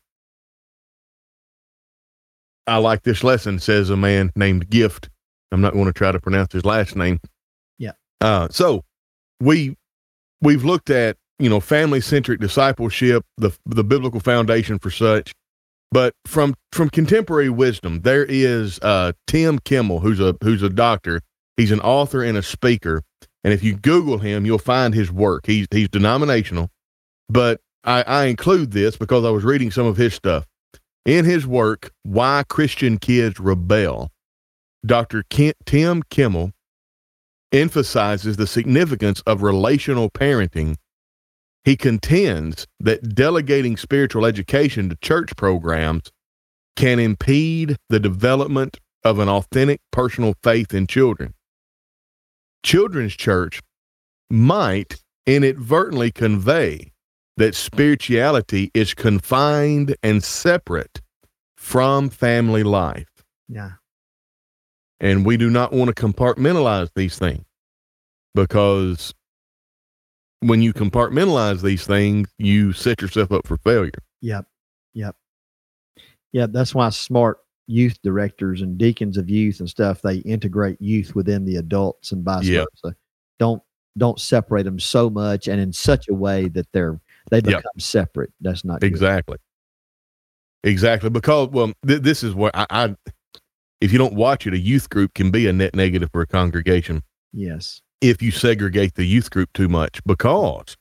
I like this lesson, says a man named Gift. I'm not going to try to pronounce his last name. Yeah. So we've looked at, family-centric discipleship, the biblical foundation for such, but from contemporary wisdom, there is Tim Kimmel, who's a doctor. He's an author and a speaker, and if you Google him, you'll find his work. He's denominational, but I include this because I was reading some of his stuff. In his work, Why Christian Kids Rebel, Dr. Tim Kimmel emphasizes the significance of relational parenting. He contends that delegating spiritual education to church programs can impede the development of an authentic personal faith in children. Children's church might inadvertently convey that spirituality is confined and separate from family life. Yeah. And we do not want to compartmentalize these things, because when you compartmentalize these things, you set yourself up for failure. Yep. Yeah, that's why smart youth directors and deacons of youth and stuff, they integrate youth within the adults and vice versa. Don't separate them so much and in such a way that they become separate. That's not good. Exactly. Because, well, this is what I if you don't watch it, a youth group can be a net negative for a congregation. Yes. If you segregate the youth group too much, because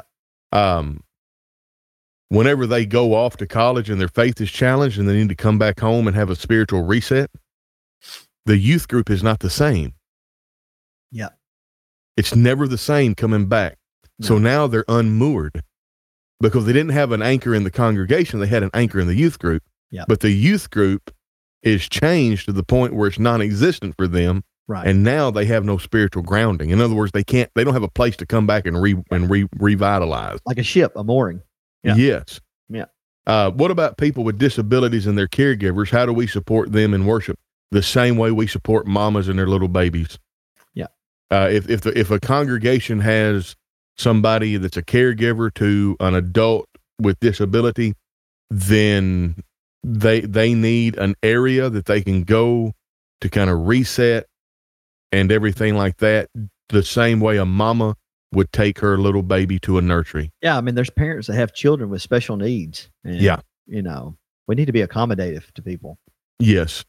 whenever they go off to college and their faith is challenged and they need to come back home and have a spiritual reset, the youth group is not the same. Yeah. It's never the same coming back. No. So now they're unmoored because they didn't have an anchor in the congregation. They had an anchor in the youth group. Yeah. But the youth group is changed to the point where it's non-existent for them. Right. And now they have no spiritual grounding. In other words, they don't have a place to come back and revitalize. Like a ship, a mooring. Yeah. Yes. Yeah. What about people with disabilities and their caregivers? How do we support them in worship? The same way we support mamas and their little babies. Yeah. If a congregation has somebody that's a caregiver to an adult with disability, then they need an area that they can go to kind of reset and everything like that, the same way a mama would take her little baby to a nursery. Yeah, I mean, there's parents that have children with special needs. And, we need to be accommodative to people. Yes.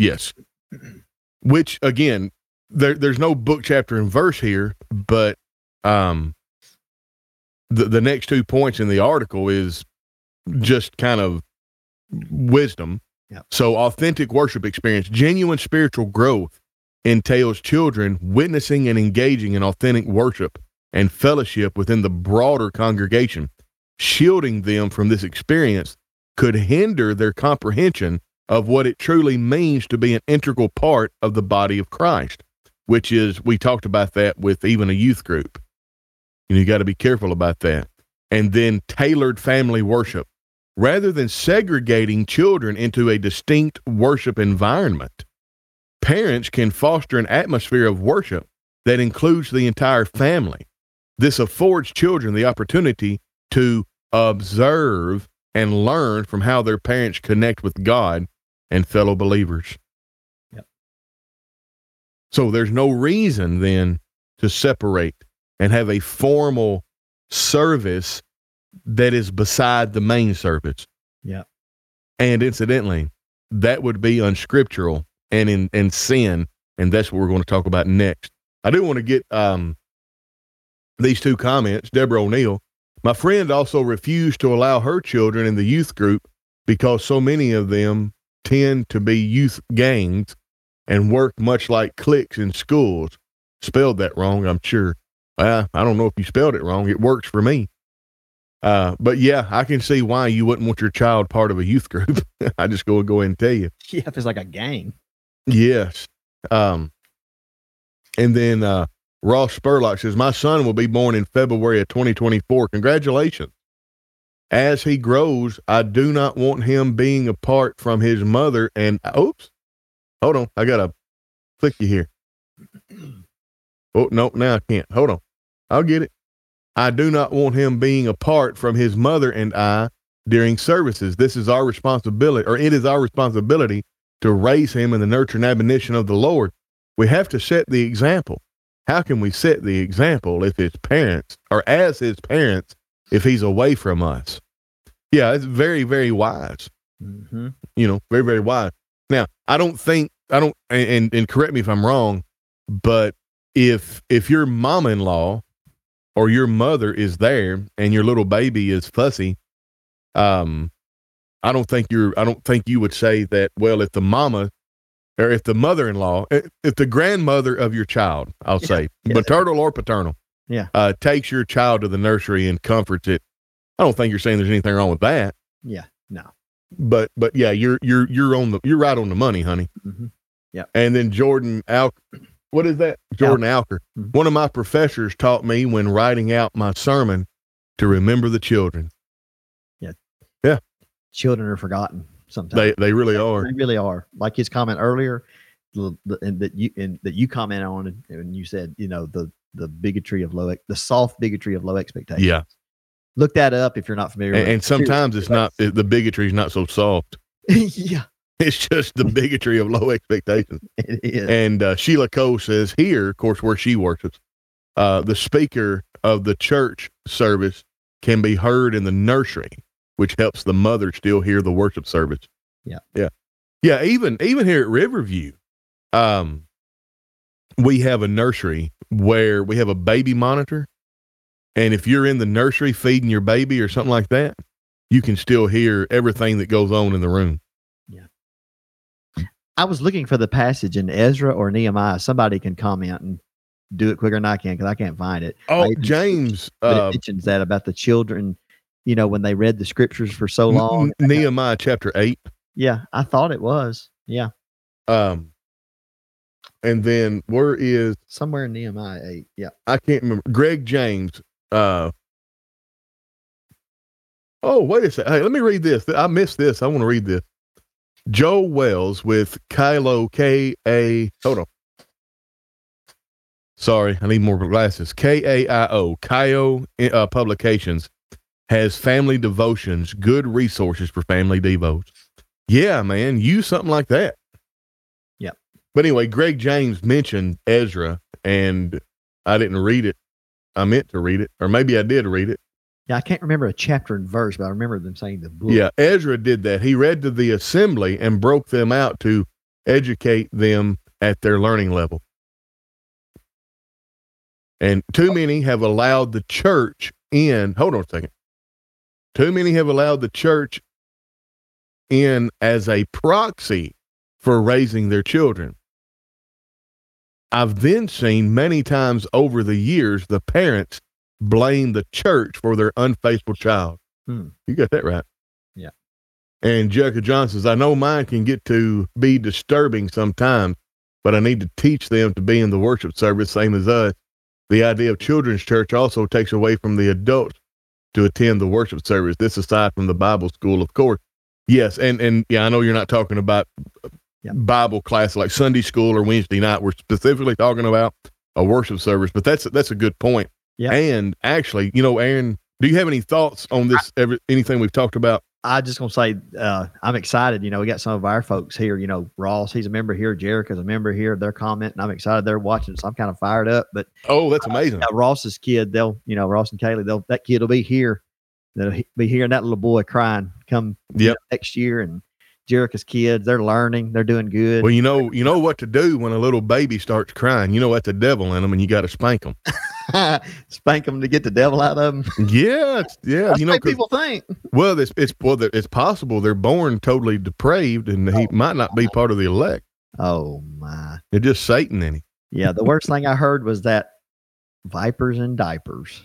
Which, again, there's no book, chapter, and verse here, but the next 2 points in the article is just kind of wisdom. Yeah. So authentic worship experience, genuine spiritual growth entails children witnessing and engaging in authentic worship and fellowship within the broader congregation. Shielding them from this experience could hinder their comprehension of what it truly means to be an integral part of the body of Christ, which is, we talked about that with even a youth group. You got to be careful about that. And then tailored family worship. Rather than segregating children into a distinct worship environment, parents can foster an atmosphere of worship that includes the entire family. This affords children the opportunity to observe and learn from how their parents connect with God and fellow believers. Yep. So there's no reason then to separate and have a formal service that is beside the main service. Yeah. And incidentally, that would be unscriptural and in sin, and that's what we're going to talk about next. I do want to get these two comments. Deborah O'Neill, my friend also refused to allow her children in the youth group because so many of them tend to be youth gangs and work much like cliques in schools. Spelled that wrong, I'm sure. I don't know if you spelled it wrong. It works for me. But yeah, I can see why you wouldn't want your child part of a youth group. I just go ahead and tell you. Yeah, if it's like a gang. Yes. And then Ross Spurlock says, my son will be born in February of 2024. Congratulations. As he grows, I do not want him being apart from his mother. And oops, hold on. I got to click you here. Oh, no, now I can't. Hold on. I'll get it. I do not want him being apart from his mother and I during services. This is our responsibility, or it is our responsibility to raise him in the nurture and admonition of the Lord. We have to set the example. How can we set the example if his parents, or as his parents, if he's away from us? Yeah, it's very, very wise. Mm-hmm. Very, very wise. Now, and correct me if I'm wrong, but if your mama-in-law or your mother is there and your little baby is fussy, I don't think you would say that, well, if the mama or if the mother-in-law, if the grandmother of your child, I'll say, maternal or paternal, takes your child to the nursery and comforts it, I don't think you're saying there's anything wrong with that. Yeah, no. But yeah, you're right on the money, honey. Mm-hmm. Yeah. And then Jordan what is that? Jordan Alker. Mm-hmm. One of my professors taught me when writing out my sermon to remember the children. Yeah. Yeah. Children are forgotten sometimes. They really are. They really are. Like his comment earlier, that you comment on, and you said, the bigotry of the soft bigotry of low expectations. Yeah. Look that up if you're not familiar with it. And sometimes it's not, the bigotry is not so soft. Yeah. It's just the bigotry of low expectations. It is. And Sheila Cole says here, of course, where she worships, the speaker of the church service can be heard in the nursery, which helps the mother still hear the worship service. Yeah. Yeah. Yeah. Even here at Riverview, we have a nursery where we have a baby monitor. And if you're in the nursery feeding your baby or something like that, you can still hear everything that goes on in the room. Yeah. I was looking for the passage in Ezra or Nehemiah. Somebody can comment and do it quicker than I can, because I can't find it. Oh, James. But it mentions that about the children, when they read the scriptures for so long. Nehemiah chapter 8. Yeah, I thought it was. Yeah. And then where is somewhere in Nehemiah 8? Yeah, I can't remember. Greg James. Oh, wait a second. Hey, let me read this. I missed this. I want to read this. Joel Wells with Kaio Hold on. Sorry, I need more glasses. Kaio Publications has family devotions, good resources for family devos. Yeah, man, use something like that. Yep. But anyway, Greg James mentioned Ezra, and I didn't read it. I meant to read it, or maybe I did read it. Yeah, I can't remember a chapter and verse, but I remember them saying the book. Yeah, Ezra did that. He read to the assembly and broke them out to educate them at their learning level. And too many have allowed the church in. Hold on a second. Too many have allowed the church in as a proxy for raising their children. I've then seen many times over the years the parents blame the church for their unfaithful child. You got that right. Yeah. And Jerica Johnson says, I know mine can get to be disturbing sometimes, but I need to teach them to be in the worship service, same as us. The idea of children's church also takes away from the adults to attend the worship service. This aside from the Bible school, of course. Yes. And yeah, I know you're not talking about Bible class like Sunday school or Wednesday night. We're specifically talking about a worship service, but that's a good point. Yeah. And actually, Aaron, do you have any thoughts on this? Anything we've talked about? I just gonna say, I'm excited. We got some of our folks here. Ross, he's a member here. Jerica's a member here. They're commenting. I'm excited they're watching. So I'm kind of fired up. But that's amazing. Ross's kid, Ross and Kaylee, that kid will be here. They'll be hearing that little boy crying come next year. And Jerica's kids, they're learning. They're doing good. Well, you know what to do when a little baby starts crying. That's the devil in them, and you got to spank them. Spank them to get the devil out of them. Yeah. That's what people think. Well, it's possible they're born totally depraved, and he might not be part of the elect. Oh my! They're just Satan in him. Yeah, the worst thing I heard was that vipers and diapers.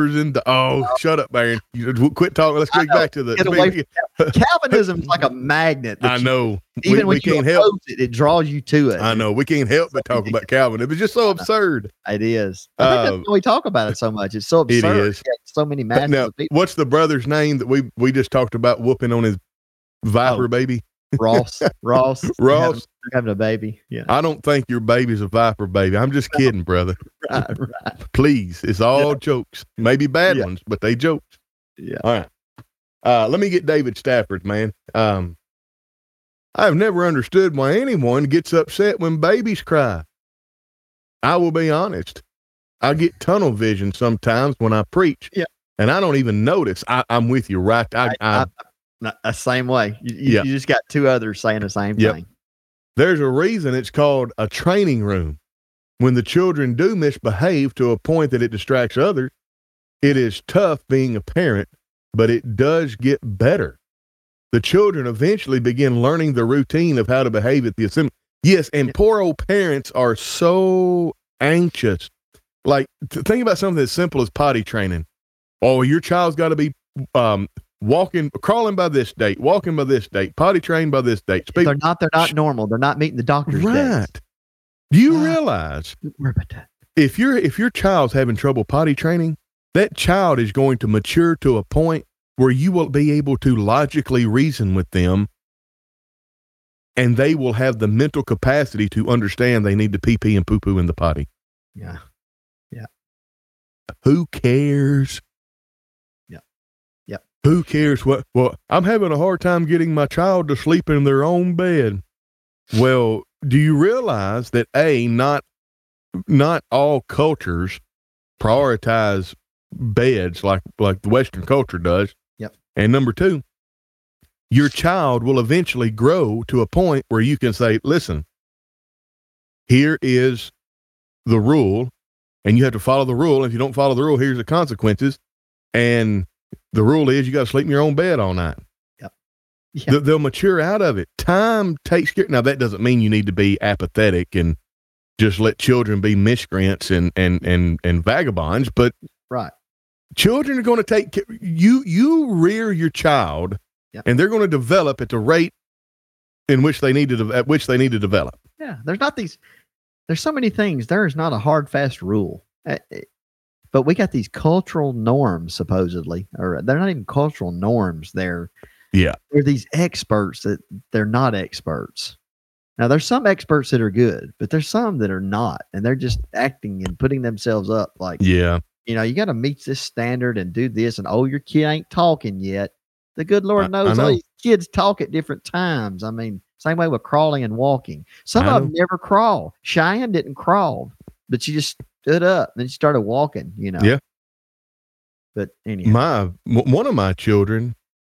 Shut up, Aaron. You quit talking. Let's get back to the Calvinism is like a magnet. I know. Even when you oppose it draws you to it. I know. We can't help but talk about Calvinism. It's just so absurd. It is. I think that's why we talk about it so much. It's so absurd. It is. So many masses of people. What's the brother's name that we just talked about whooping on his viper baby? Ross. Having a baby. Yeah. I don't think your baby's a viper baby. I'm just kidding, brother. Right. Please. It's all jokes. Maybe bad ones, but they jokes. Yeah. All right. Let me get David Stafford, man. I've never understood why anyone gets upset when babies cry. I will be honest. I get tunnel vision sometimes when I preach. Yeah. And I don't even notice. I'm with you, right? The same way. You just got two others saying the same thing. There's a reason it's called a training room. When the children do misbehave to a point that it distracts others, it is tough being a parent, but it does get better. The children eventually begin learning the routine of how to behave at the assembly. Yes, and poor old parents are so anxious. Like, think about something as simple as potty training. Oh, your child's got to be crawling by this date, walking by this date, potty trained by this date. They're not normal. They're not meeting the doctor's days. Right. Do you realize if your child's having trouble potty training, that child is going to mature to a point where you will be able to logically reason with them, and they will have the mental capacity to understand they need to pee and poo in the potty. Yeah. Yeah. Who cares? Yeah. Yeah. Who cares what? Well, I'm having a hard time getting my child to sleep in their own bed. Well, do you realize that not all cultures prioritize beds like the Western culture does? Yep. And number two, your child will eventually grow to a point where you can say, listen, here is the rule, and you have to follow the rule. If you don't follow the rule, here's the consequences. And the rule is you got to sleep in your own bed all night. Yep. Yep. They'll mature out of it. Time takes care. Now, that doesn't mean you need to be apathetic and just let children be miscreants and vagabonds, but right. Children are going to take care. You rear your child, yep. and they're going to develop at the rate at which they need to develop. Yeah, there's so many things. There is not a hard, fast rule. But we got these cultural norms, supposedly, or they're not even cultural norms. They're these experts that they're not experts. Now, there's some experts that are good, but there's some that are not, and they're just acting and putting themselves up like, you got to meet this standard and do this, and your kid ain't talking yet. The good Lord knows all these kids talk at different times. I mean, same way with crawling and walking. Some of them never crawl. Cheyenne didn't crawl, but she just stood up and then she started walking, Yeah. But anyhow. One of my children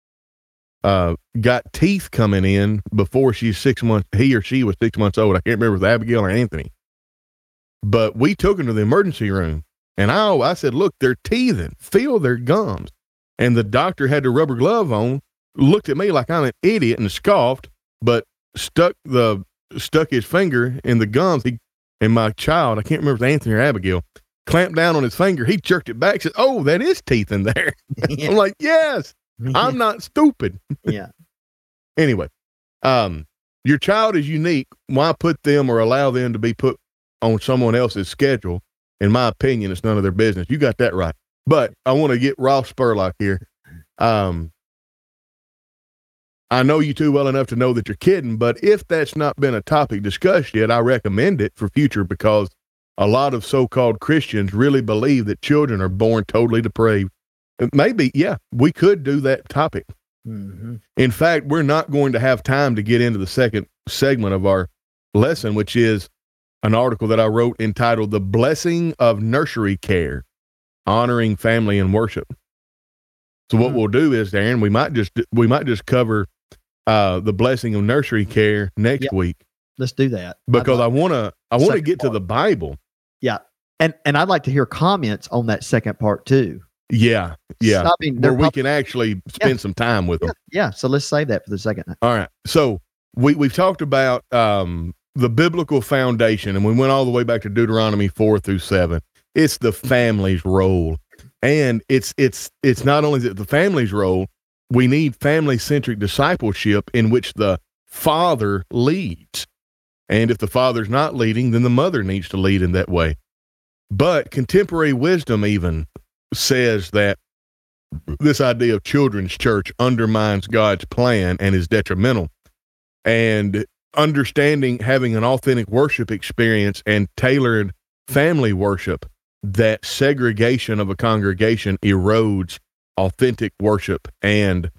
got teeth coming in before he or she was 6 months old. I can't remember if it was Abigail or Anthony. But we took him to the emergency room, and I said, look, they're teething. Feel their gums. And the doctor had the rubber glove on, looked at me like I'm an idiot and scoffed, but stuck his finger in the gums. And my child, I can't remember if it was Anthony or Abigail, clamped down on his finger. He jerked it back, said, oh, that is teeth in there. I'm like, yes, I'm not stupid. Yeah. Anyway, your child is unique. Why put them or allow them to be put on someone else's schedule? In my opinion, it's none of their business. You got that right. But I want to get Ross Spurlock here. I know you too well enough to know that you're kidding, but if that's not been a topic discussed yet, I recommend it for future, because a lot of so-called Christians really believe that children are born totally depraved. Maybe, we could do that topic. Mm-hmm. In fact, we're not going to have time to get into the second segment of our lesson, which is an article that I wrote entitled "The Blessing of Nursery Care, Honoring Family and Worship." So what we'll do is, Aaron, we might just cover the blessing of nursery care next week. Let's do that, because I want to get to the Bible. Yeah, and I'd like to hear comments on that second part too. Yeah. So, I mean, where we can actually spend some time with them. Yeah. So let's say that for the second. All right. So we've talked about the biblical foundation, and we went all the way back to Deuteronomy 4-7. It's the family's role. And it's not only the family's role, we need family-centric discipleship in which the father leads. And if the father's not leading, then the mother needs to lead in that way. But contemporary wisdom even says that this idea of children's church undermines God's plan and is detrimental. And understanding having an authentic worship experience and tailored family worship, that segregation of a congregation erodes authentic worship and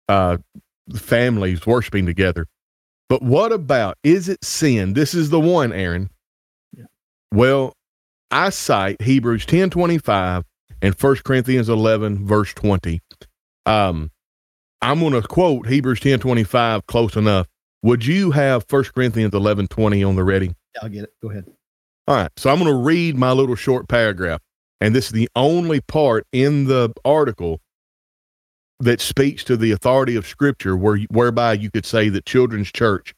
families worshiping together. But what about, is it sin? This is the one, Aaron. Yeah. Well, I cite Hebrews 10:25 and 1 Corinthians 11, verse 20. I'm going to quote Hebrews 10:25 close enough. Would you have 1 Corinthians 11:20 on the ready? I'll get it. Go ahead. All right. So I'm going to read my little short paragraph. And this is the only part in the article that speaks to the authority of Scripture whereby you could say that children's church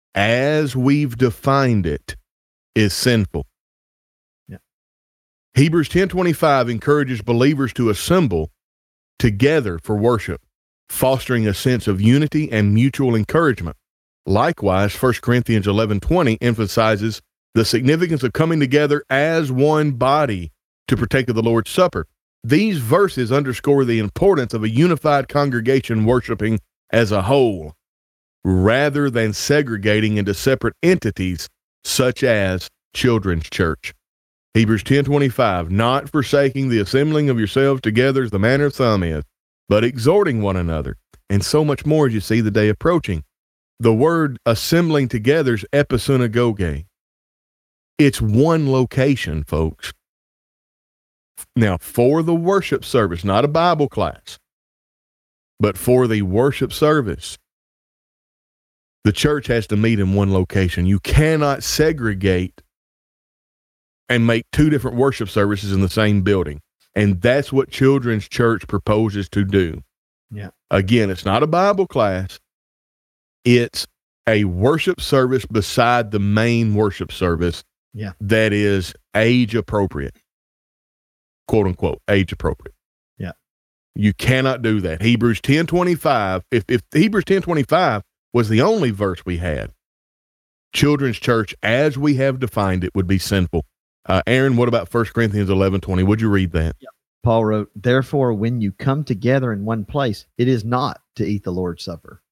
as we've defined it is sinful. Yeah. Hebrews 10:25 encourages believers to assemble together for worship, fostering a sense of unity and mutual encouragement. Likewise, 1 Corinthians 11:20 emphasizes the significance of coming together as one body to partake of the Lord's Supper. These verses underscore the importance of a unified congregation worshiping as a whole, rather than segregating into separate entities such as children's church. Hebrews 10:25, not forsaking the assembling of yourselves together as the manner of some is, but exhorting one another, and so much more as you see the day approaching. The word assembling together is episunagoge. It's one location, folks. Now, for the worship service, not a Bible class, but for the worship service, the church has to meet in one location. You cannot segregate and make two different worship services in the same building. And that's what Children's Church proposes to do. Yeah. Again, it's not a Bible class. It's a worship service beside the main worship service. Yeah. That is age appropriate. Quote unquote, age appropriate. Yeah. You cannot do that. Hebrews 10:25, if Hebrews 10:25 was the only verse we had, Children's Church, as we have defined it, would be sinful. Aaron, what about 1 Corinthians 11:20? Would you read that? Yeah. Paul wrote, therefore, when you come together in one place, it is not to eat the Lord's Supper.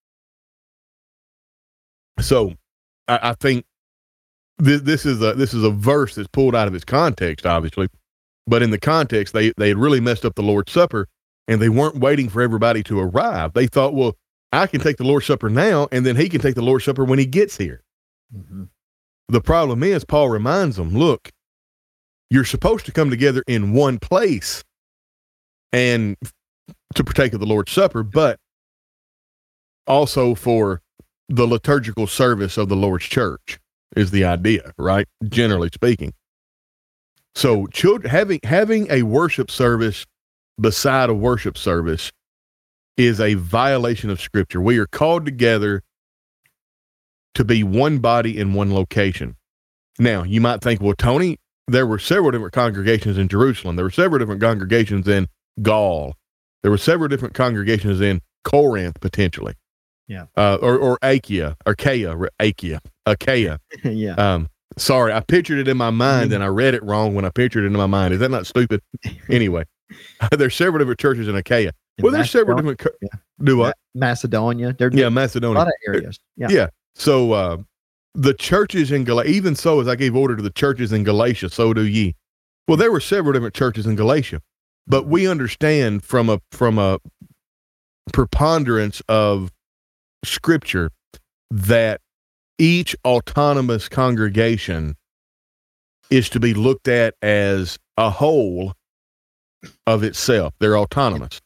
So I think this is a verse that's pulled out of its context, obviously. But in the context, they had really messed up the Lord's Supper, and they weren't waiting for everybody to arrive. They thought, well, I can take the Lord's Supper now, and then he can take the Lord's Supper when he gets here. Mm-hmm. The problem is, Paul reminds them, look, you're supposed to come together in one place and to partake of the Lord's Supper, but also for the liturgical service of the Lord's church is the idea, right? Generally speaking. So having a worship service beside a worship service is a violation of Scripture. We are called together to be one body in one location. Now, you might think, well, Tony, there were several different congregations in Jerusalem. There were several different congregations in Gaul. There were several different congregations in Corinth, potentially. Yeah. Or Achaia. Yeah. Sorry, I pictured it in my mind and I read it wrong when I pictured it in my mind. Is that not stupid? Anyway, there's several different churches in Achaia. Well, there's several different. Do what? Macedonia. Macedonia. A lot of areas. Yeah. Yeah. So the churches in Galatia, even so, as I gave order to the churches in Galatia, so do ye. Well, there were several different churches in Galatia, but we understand from a preponderance of Scripture that each autonomous congregation is to be looked at as a whole of itself. They're autonomous.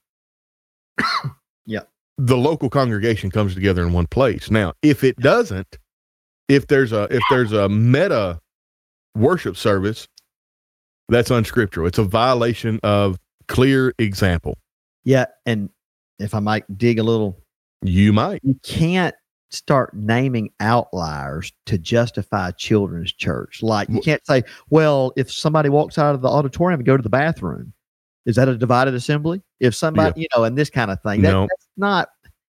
Yeah. The local congregation comes together in one place. Now, if it doesn't, if there's a meta worship service, that's unscriptural. It's a violation of clear example. Yeah. And if I might dig a little, you might. You can't start naming outliers to justify children's church. Like you can't say, well, if somebody walks out of the auditorium and go to the bathroom, is that a divided assembly? If somebody, and this kind of thing, that's not,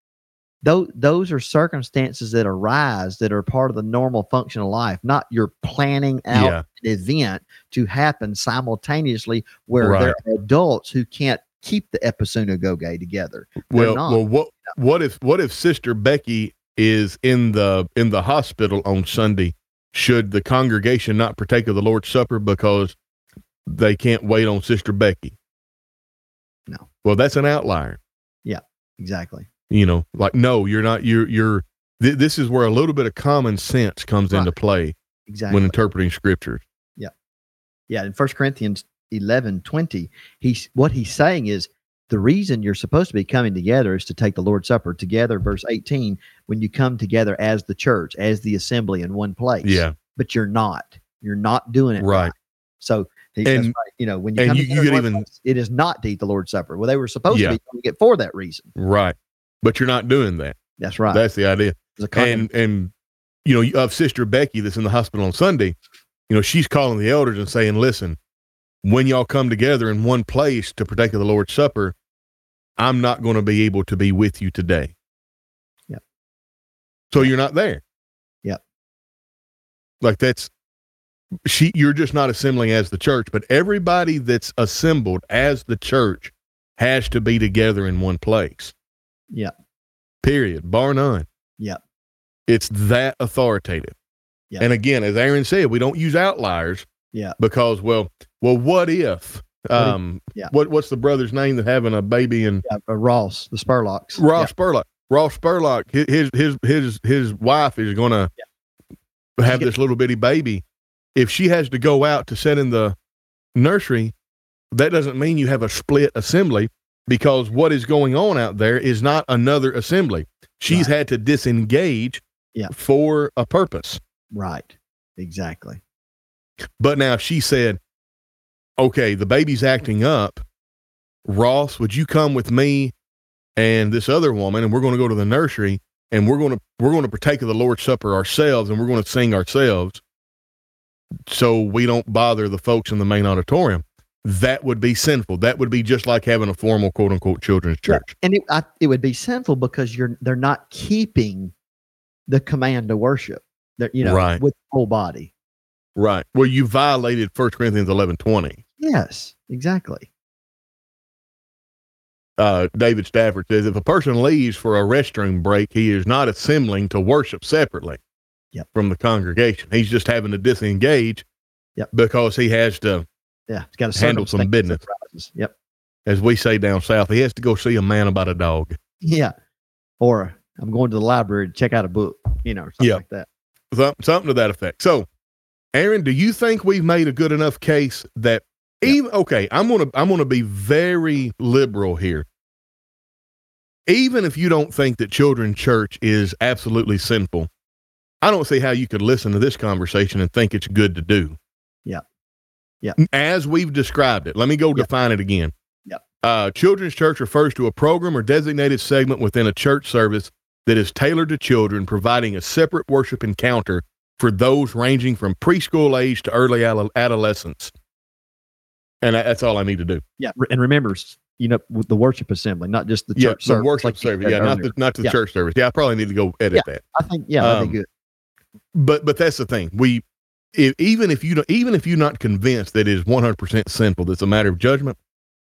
those are circumstances that arise that are part of the normal function of life, not you're planning out an event to happen simultaneously where there are adults who can't keep the episunagoge together. What if Sister Becky is in the hospital on Sunday? Should the congregation not partake of the Lord's Supper because they can't wait on Sister Becky? No. Well, that's an outlier. Yeah, exactly. No, you're not. This is where a little bit of common sense comes into play when interpreting scriptures. Yeah. Yeah. In 1 Corinthians 11:20, what he's saying is the reason you're supposed to be coming together is to take the Lord's Supper together. Verse 18, when you come together as the church, as the assembly in one place. Yeah. But you're not doing it right. So that's right. When you come together, it is not to eat the Lord's Supper. Well, they were supposed to be doing it for that reason. Right. But you're not doing that. That's right. That's the idea. And of Sister Becky that's in the hospital on Sunday, she's calling the elders and saying, listen, when y'all come together in one place to partake of the Lord's Supper, I'm not going to be able to be with you today. Yep. So you're not there. Yep. Like you're just not assembling as the church, but everybody that's assembled as the church has to be together in one place. Yep. Period. Bar none. Yep. It's that authoritative. Yep. And again, as Aaron said, we don't use outliers. Yeah. Because, well, what if, what's the brother's name that having a baby and Ross, the Spurlocks. Ross Spurlock, his wife is going to have this little bitty baby. If she has to go out to sit in the nursery, that doesn't mean you have a split assembly, because what is going on out there is not another assembly. She's had to disengage for a purpose. Right. Exactly. But now she said, okay, the baby's acting up. Ross, would you come with me and this other woman, and we're going to go to the nursery, and we're going to partake of the Lord's Supper ourselves, and we're going to sing ourselves, so we don't bother the folks in the main auditorium. That would be sinful. That would be just like having a formal quote unquote children's church. Yeah. And it would be sinful because they're not keeping the command to worship. Right. With the whole body. Right. Well, you violated 1 Corinthians 11:20. Yes, exactly. David Stafford says, if a person leaves for a restroom break, he is not assembling to worship separately from the congregation. He's just having to disengage because he has to he's got to handle some business. Yep. As we say down south, he has to go see a man about a dog. Yeah. Or I'm going to the library to check out a book, something like that. Something to that effect. So, Aaron, do you think we've made a good enough case that I'm going to be very liberal here. Even if you don't think that children's church is absolutely sinful, I don't see how you could listen to this conversation and think it's good to do. Yeah. Yeah. As we've described it, let me go define it again. Yeah. Children's church refers to a program or designated segment within a church service that is tailored to children, providing a separate worship encounter for those ranging from preschool age to early adolescence. And that's all I need to do. Yeah. And remember, the worship assembly, not just the church service. The worship service. Yeah. Not the church service. Yeah. I probably need to go edit that. I think, that'd be good. But that's the thing. Even if you're not convinced that it is 100% sinful, that's a matter of judgment,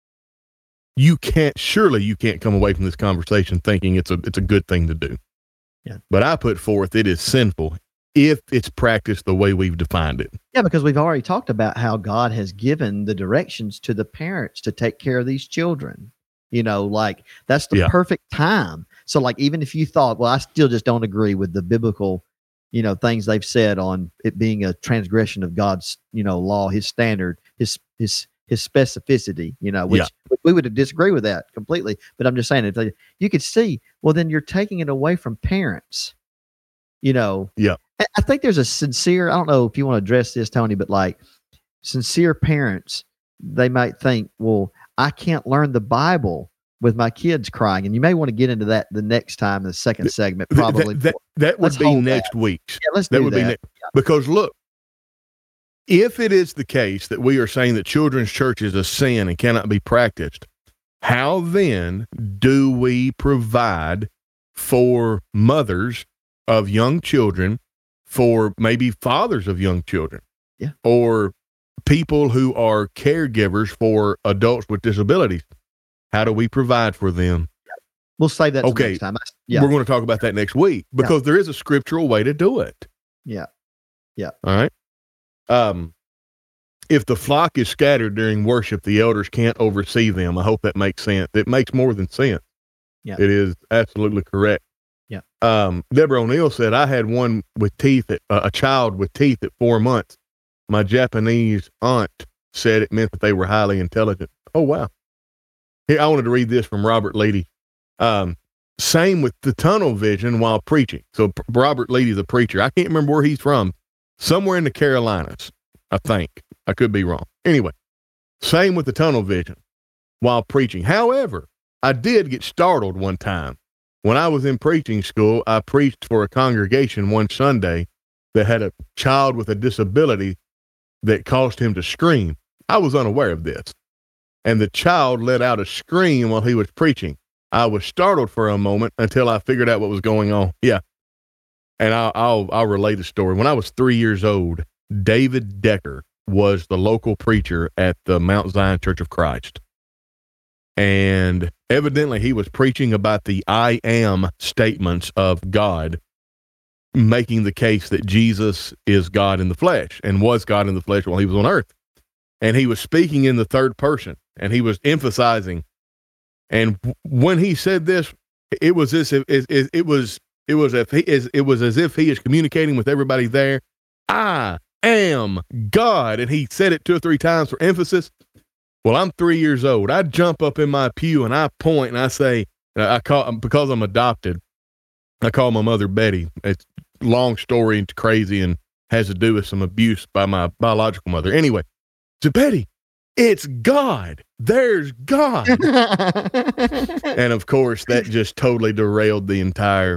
you can't come away from this conversation thinking it's a good thing to do. Yeah. But I put forth it is sinful if it's practiced the way we've defined it. Yeah, because we've already talked about how God has given the directions to the parents to take care of these children. That's the perfect time. So even if you thought, well, I still just don't agree with the biblical, things they've said on it being a transgression of God's, law, his standard, his specificity, which we would disagree with that completely. But I'm just saying, if you could see, well, then you're taking it away from parents, Yeah. I think there's a sincere, I don't know if you want to address this, Tony, but sincere parents, they might think, well, I can't learn the Bible with my kids crying. And you may want to get into that the next time, the second segment, probably. That would be next week. Yeah, let's do that. Because look, if it is the case that we are saying that children's church is a sin and cannot be practiced, how then do we provide for mothers of young children, for maybe fathers of young children, or people who are caregivers for adults with disabilities? How do we provide for them? We'll save that next time. We're going to talk about that next week because there is a scriptural way to do it. Yeah. Yeah. All right. If the flock is scattered during worship, the elders can't oversee them. I hope that makes sense. It makes more than sense. Yeah. It is absolutely correct. Yeah. Deborah O'Neill said, I had one with teeth, a child with teeth at 4 months. My Japanese aunt said it meant that they were highly intelligent. Oh, wow. Here, I wanted to read this from Robert Leedy. Same with the tunnel vision while preaching. So Robert Leedy, the preacher, I can't remember where he's from. Somewhere in the Carolinas, I think. I could be wrong. Anyway, same with the tunnel vision while preaching. However, I did get startled one time. When I was in preaching school, I preached for a congregation one Sunday, that had a child with a disability that caused him to scream. I was unaware of this. And the child let out a scream while he was preaching. I was startled for a moment until I figured out what was going on. Yeah. And I'll relate a story. When I was 3 years old, David Decker was the local preacher at the Mount Zion Church of Christ. And evidently he was preaching about the I am statements of God, making the case that Jesus is God in the flesh and was God in the flesh while he was on earth. And he was speaking in the third person, and he was emphasizing. And when he said this, it was as if he is communicating with everybody there. I am God, and he said it 2 or 3 times for emphasis. Well, I'm 3 years old. I jump up in my pew and I point and I say, because I'm adopted, I call my mother Betty. It's a long story and crazy and has to do with some abuse by my biological mother. Anyway, so Betty, it's God. There's God. And of course, that just totally derailed the entire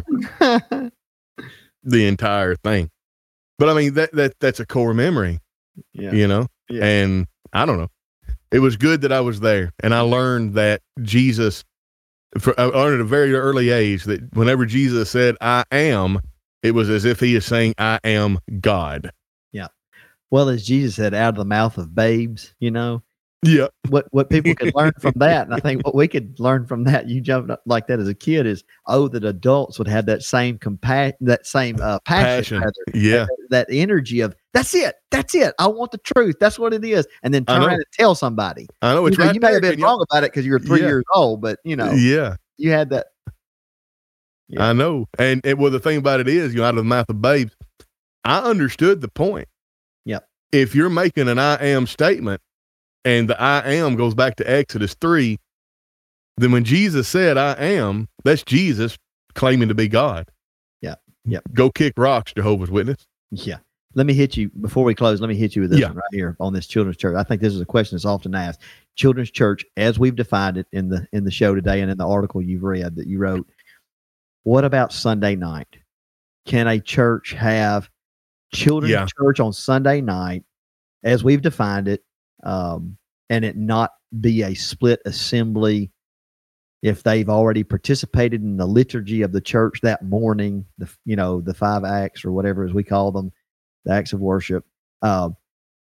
thing. But I mean, that's a core memory, you know? Yeah. And I don't know. It was good that I was there, and I learned that I learned at a very early age that whenever Jesus said, I am, it was as if he is saying, I am God. Yeah. Well, as Jesus said, out of the mouth of babes, you know? Yeah. What people could learn from that, and I think what we could learn from that, you jumped up like that as a kid, is that adults would have that same passion. Rather, yeah. That energy of that's it. I want the truth. That's what it is. And then turn around and tell somebody. I know it's you may have been wrong about it because you were 3 years old, but you know, you had that. Yeah. I know. And the thing about it is, out of the mouth of babes, I understood the point. Yep. If you're making an I am statement, and the I am goes back to Exodus 3, then when Jesus said I am, that's Jesus claiming to be God. Yeah. Yep. Go kick rocks, Jehovah's Witness. Yeah. Let me hit you before we close. Let me hit you with this one right here on this children's church. I think this is a question that's often asked. Children's church, as we've defined it in the show today and in the article you've read that you wrote, what about Sunday night? Can a church have children's church on Sunday night, as we've defined it, and it not be a split assembly if they've already participated in the liturgy of the church that morning, the 5 acts or whatever as we call them, the acts of worship. I'm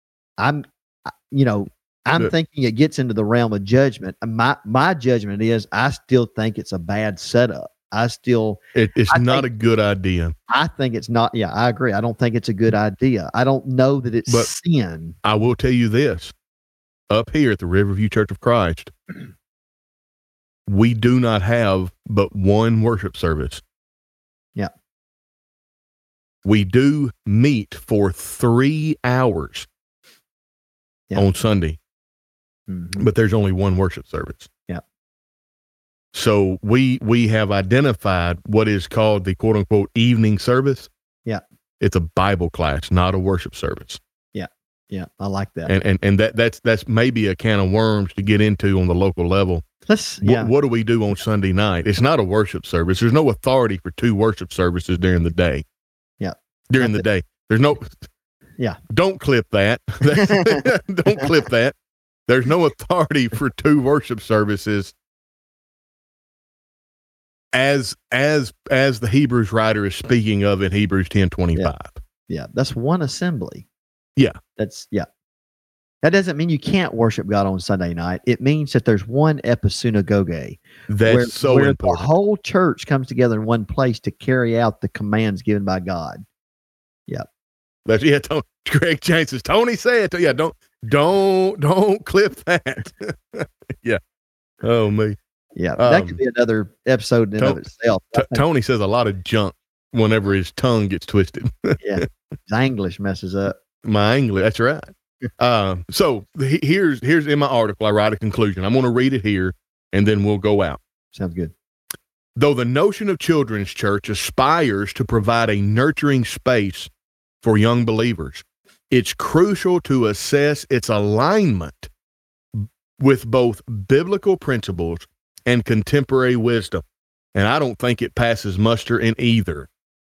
thinking it gets into the realm of judgment. My judgment is I still think it's a bad setup. It's not a good idea. I think it's not. Yeah, I agree. I don't think it's a good idea. I don't know that it's sin. I will tell you this. Up here at the Riverview Church of Christ, we do not have but one worship service. Yeah. We do meet for 3 hours on Sunday, but there's only one worship service. Yeah. So we have identified what is called the quote unquote evening service. Yeah. It's a Bible class, not a worship service. Yeah, I like that. And that's maybe a can of worms to get into on the local level. What do we do on Sunday night? It's not a worship service. There's no authority for 2 worship services during the day. Yeah. During the day. There's no. Yeah. Don't clip that. Don't clip that. There's no authority for 2 worship services as the Hebrews writer is speaking of in Hebrews 10:25. Yeah, that's one assembly. Yeah. That doesn't mean you can't worship God on Sunday night. It means that there's one episunagoge. That's where important. The whole church comes together in one place to carry out the commands given by God. Yeah. Greg James says, Tony said, don't clip that. Yeah. Oh, me. Yeah. That could be another episode in and of itself. Tony says a lot of junk whenever his tongue gets twisted. Yeah. His English messes up. My English, that's right. So here's in my article, I write a conclusion. I'm going to read it here, and then we'll go out. Sounds good. Though the notion of children's church aspires to provide a nurturing space for young believers, it's crucial to assess its alignment with both biblical principles and contemporary wisdom. And I don't think it passes muster in either.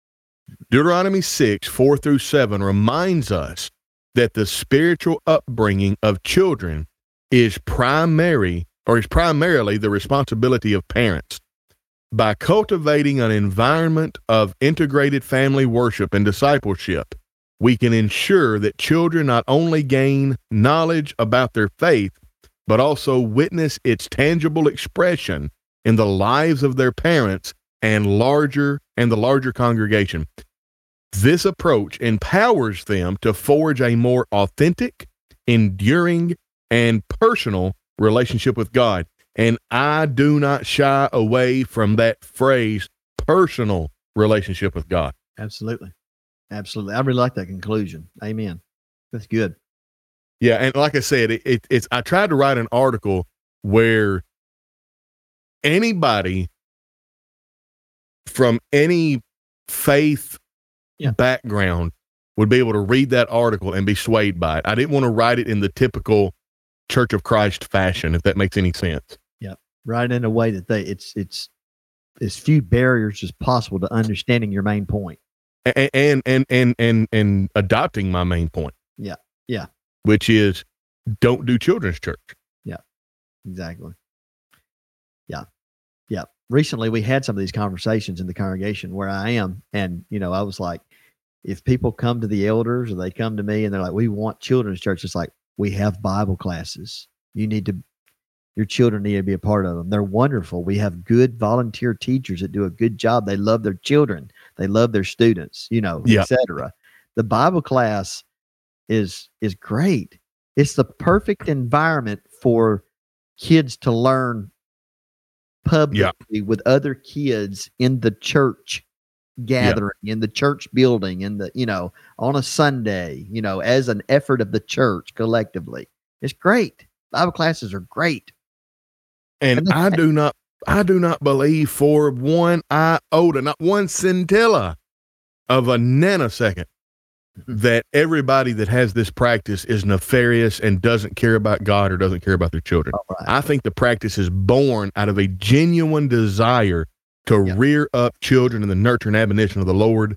Deuteronomy 6, 4 through 7 reminds us that the spiritual upbringing of children is primarily the responsibility of parents. By cultivating an environment of integrated family worship and discipleship, we can ensure that children not only gain knowledge about their faith, but also witness its tangible expression in the lives of their parents and the larger congregation. This approach empowers them to forge a more authentic, enduring, and personal relationship with God. And I do not shy away from that phrase, personal relationship with God. Absolutely. Absolutely. I really like that conclusion. Amen. That's good. Yeah. And like I said, it's I tried to write an article where anybody from any faith background would be able to read that article and be swayed by it. I didn't want to write it in the typical Church of Christ fashion, if that makes any sense. Yeah. Write it in a way that it's as few barriers as possible to understanding your main point. And adopting my main point. Yeah. Yeah. Which is don't do children's church. Yeah. Exactly. Yeah. Yeah. Recently we had some of these conversations in the congregation where I am. And, I was like, if people come to the elders or they come to me and they're like, we want children's church, it's like, we have Bible classes. Your children need to be a part of them. They're wonderful. We have good volunteer teachers that do a good job. They love their children. They love their students, etc. The Bible class is great. It's the perfect environment for kids to learn publicly with other kids in the church gathering, in the church building, on a Sunday, as an effort of the church collectively. It's great. Bible classes are great. And I do not believe for 1 iota, not 1 scintilla of a nanosecond, that everybody that has this practice is nefarious and doesn't care about God or doesn't care about their children. Right. I think the practice is born out of a genuine desire to rear up children in the nurture and admonition of the Lord.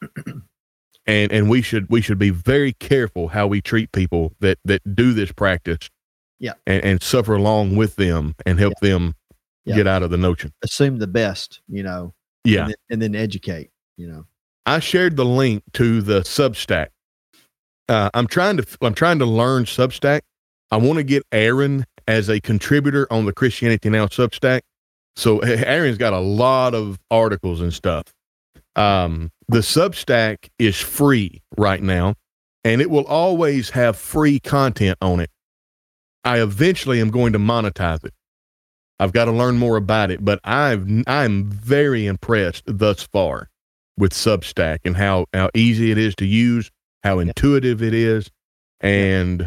And we should be very careful how we treat people that do this practice. And suffer along with them and help them get out of the notion. Assume the best, and then educate, I shared the link to the Substack. I'm trying to learn Substack. I want to get Aaron as a contributor on the Christianity Now Substack. So Aaron's got a lot of articles and stuff. The Substack is free right now, and it will always have free content on it. I eventually am going to monetize it. I've got to learn more about it, but I'm very impressed thus far with Substack and how easy it is to use, how intuitive it is. And,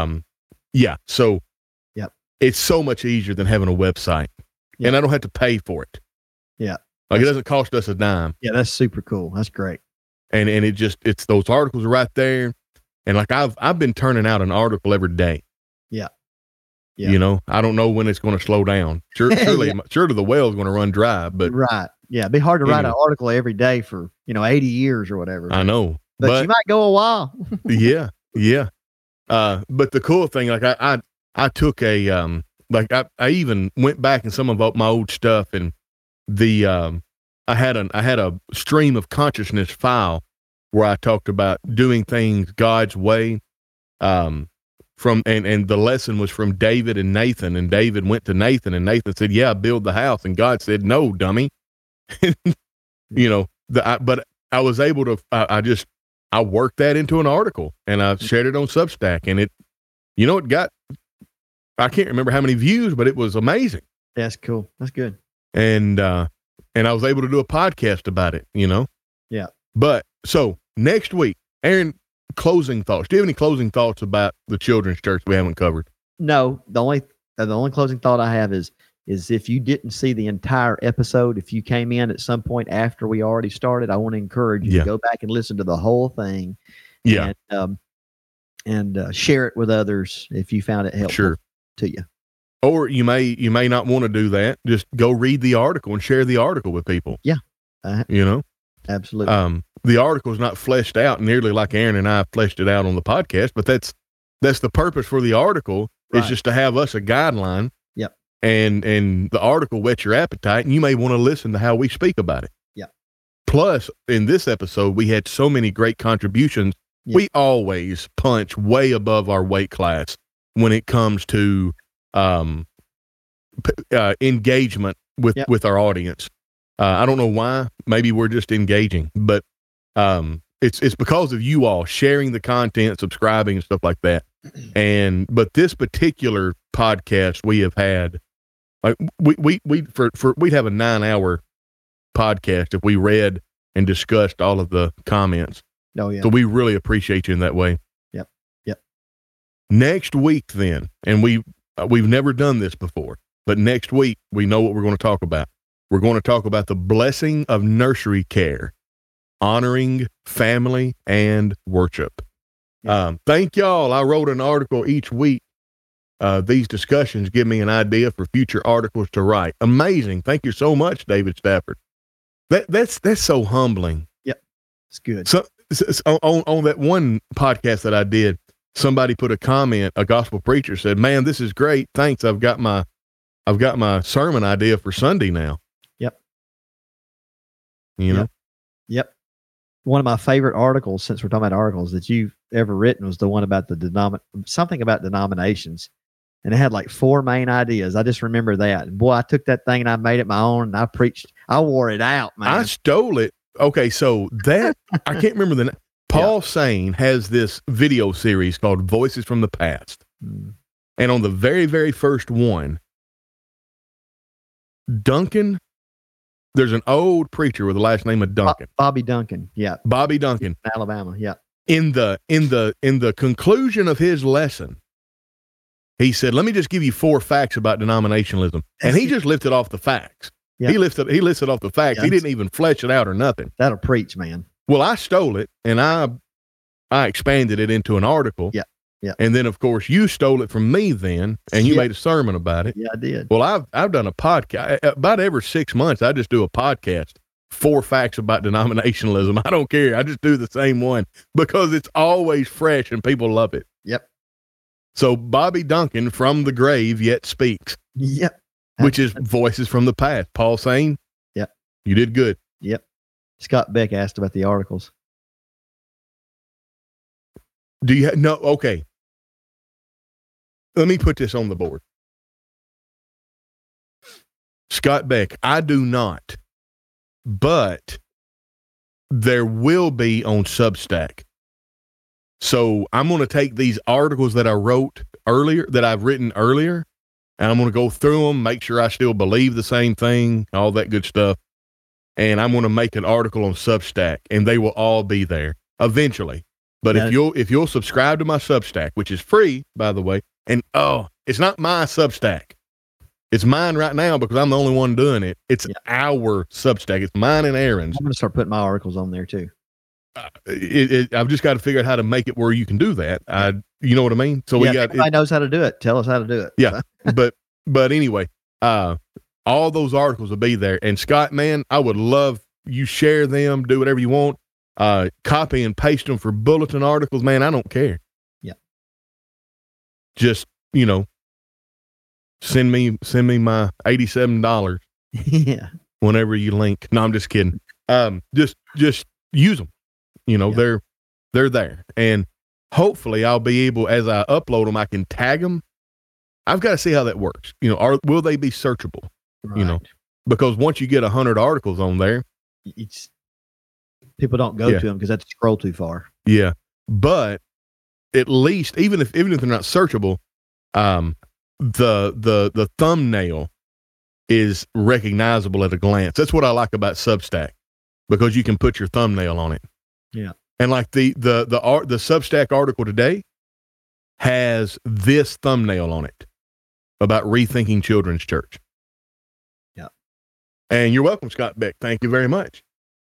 so it's so much easier than having a website and I don't have to pay for it. Yeah. Like it doesn't cost us a dime. Yeah. That's super cool. That's great. And it's those articles right there. And like I've been turning out an article every day. Yeah. I don't know when it's going to slow down. Surely the well's going to run dry, but right. Yeah. It'd be hard to write an article every day for, 80 years or whatever. I know, but you might go a while. Yeah. But the cool thing, like I took I even went back in some of my old stuff and I had a stream of consciousness file where I talked about doing things God's way. And the lesson was from David and Nathan, and David went to Nathan and Nathan said, yeah, build the house. And God said, no, dummy. But I was able to, I worked that into an article and I shared it on Substack and it got, I can't remember how many views, but it was amazing. That's cool. That's good. And I was able to do a podcast about it, Yeah. But so next week, Aaron, closing thoughts. Do you have any closing thoughts about the children's church we haven't covered? No, the only closing thought I have is if you didn't see the entire episode, if you came in at some point after we already started, I want to encourage you to go back and listen to the whole thing. Yeah. And share it with others if you found it helpful to you. Or you may not want to do that. Just go read the article and share the article with people. Yeah. Absolutely. The article is not fleshed out nearly like Aaron and I fleshed it out on the podcast, but that's the purpose for the article is just to have us a guideline. Yep. And the article whets your appetite, and you may want to listen to how we speak about it. Yep. Plus, in this episode, we had so many great contributions. Yep. We always punch way above our weight class when it comes to engagement with our audience. I don't know why. Maybe we're just engaging, but it's because of you all sharing the content, subscribing, and stuff like that. But this particular podcast we have had, like we'd have a 9-hour podcast if we read and discussed all of the comments. Oh yeah. So we really appreciate you in that way. Yep. Next week then, and we've never done this before, but next week we know what we're going to talk about. We're going to talk about the blessing of nursery care, honoring family and worship. Yeah. Thank y'all. I wrote an article each week. These discussions give me an idea for future articles to write. Amazing. Thank you so much, David Stafford. That's so humbling. Yep. It's good. So on that one podcast that I did, somebody put a comment, a gospel preacher said, "Man, this is great. Thanks. I've got my sermon idea for Sunday now." Yep. You know? Yep. One of my favorite articles, since we're talking about articles that you've ever written, was the one about something about denominations. And it had like 4 main ideas. I just remember that. And boy, I took that thing and I made it my own and I preached. I wore it out, man. I stole it. Okay, so that, I can't remember the name. Paul Sane has this video series called Voices from the Past. Mm. And on the very, very first one, Duncan, there's an old preacher with the last name of Duncan. Bobby Duncan. Yeah. Bobby Duncan. Alabama. Yeah. In the conclusion of his lesson, he said, "Let me just give you 4 facts about denominationalism." And he just lifted off the facts. Yeah. He listed off the facts. Yeah, he didn't even flesh it out or nothing. That'll preach, man. Well, I stole it and I expanded it into an article. Yeah. Yeah. And then of course you stole it from me then, and you made a sermon about it. Yeah, I did. Well, I've done a podcast about every 6 months. I just do a podcast, 4 facts about denominationalism. I don't care. I just do the same one because it's always fresh and people love it. Yep. So Bobby Duncan from the grave yet speaks. Yep. Which is Voices from the Past. Paul Sane. Yep. You did good. Yep. Scott Beck asked about the articles. Do you no? Okay. Let me put this on the board. Scott Beck, I do not, but there will be on Substack. So I'm going to take these articles that I wrote earlier, that I've written earlier, and I'm going to go through them, make sure I still believe the same thing, all that good stuff. And I'm going to make an article on Substack, and they will all be there eventually. But if you'll subscribe to my Substack, which is free, by the way, and it's not my Substack. It's mine right now because I'm the only one doing it. It's our Substack. It's mine and Aaron's. I'm going to start putting my articles on there too. I've just got to figure out how to make it where you can do that. You know what I mean? So everybody knows how to do it. Tell us how to do it. Yeah. but anyway, all those articles will be there. And Scott, man, I would love you share them, do whatever you want. Copy and paste them for bulletin articles, man. I don't care. Yeah. Just, send me my $87. Yeah. Whenever you link. No, I'm just kidding. Just use them. They're there. And hopefully I'll be able, as I upload them, I can tag them. I've got to see how that works. Will they be searchable? Right. Because once you get 100 articles on there, people don't go to them because that's scroll too far. Yeah. But at least, even if they're not searchable, the thumbnail is recognizable at a glance. That's what I like about Substack, because you can put your thumbnail on it. Yeah. And like the Substack article today has this thumbnail on it about rethinking Children's Church. Yeah. And you're welcome, Scott Beck. Thank you very much.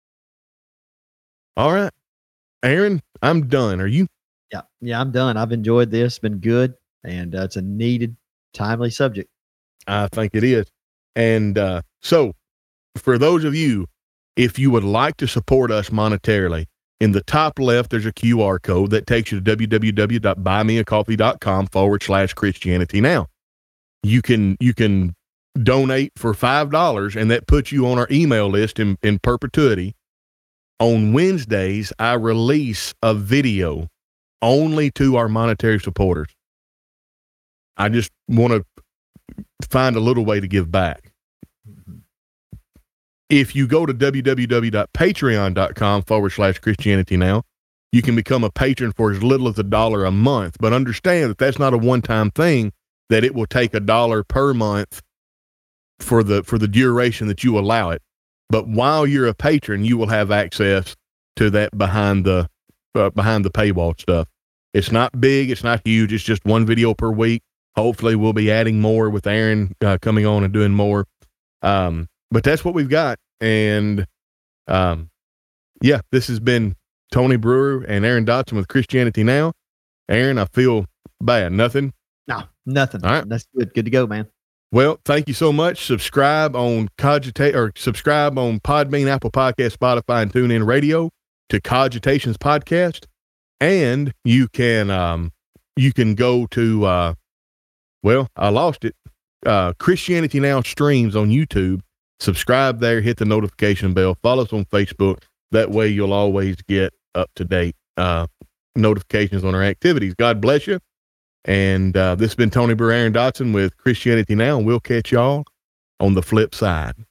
All right. Aaron, I'm done. Are you? Yeah, I'm done. I've enjoyed this. It's been good. And it's a needed, timely subject. I think it is. And so for those of you if you would like to support us monetarily, in the top left, there's a QR code that takes you to www.buymeacoffee.com/Christianity Now. You can donate for $5, and that puts you on our email list in perpetuity. On Wednesdays, I release a video only to our monetary supporters. I just want to find a little way to give back. If you go to www.patreon.com/Christianity Now, you can become a patron for as little as $1 a month. But understand that that's not a one-time thing, that it will take $1 per month for the duration that you allow it. But while you're a patron, you will have access to that behind the paywall stuff. It's not big. It's not huge. It's just one video per week. Hopefully we'll be adding more with Aaron coming on and doing more. But that's what we've got. And, this has been Tony Brewer and Aaron Dotson with Christianity Now. Aaron, I feel bad. Nothing? No, nothing. All right. That's good. Good to go, man. Well, thank you so much. Subscribe on Podbean, Apple Podcast, Spotify, and TuneIn Radio to Cogitations Podcast. And you can go to, I lost it. Christianity Now streams on YouTube. Subscribe there, hit the notification bell, follow us on Facebook. That way you'll always get up to date notifications on our activities. God bless you. And this has been Tony Brewer, Aaron Dotson with Christianity Now, and we'll catch y'all on the flip side.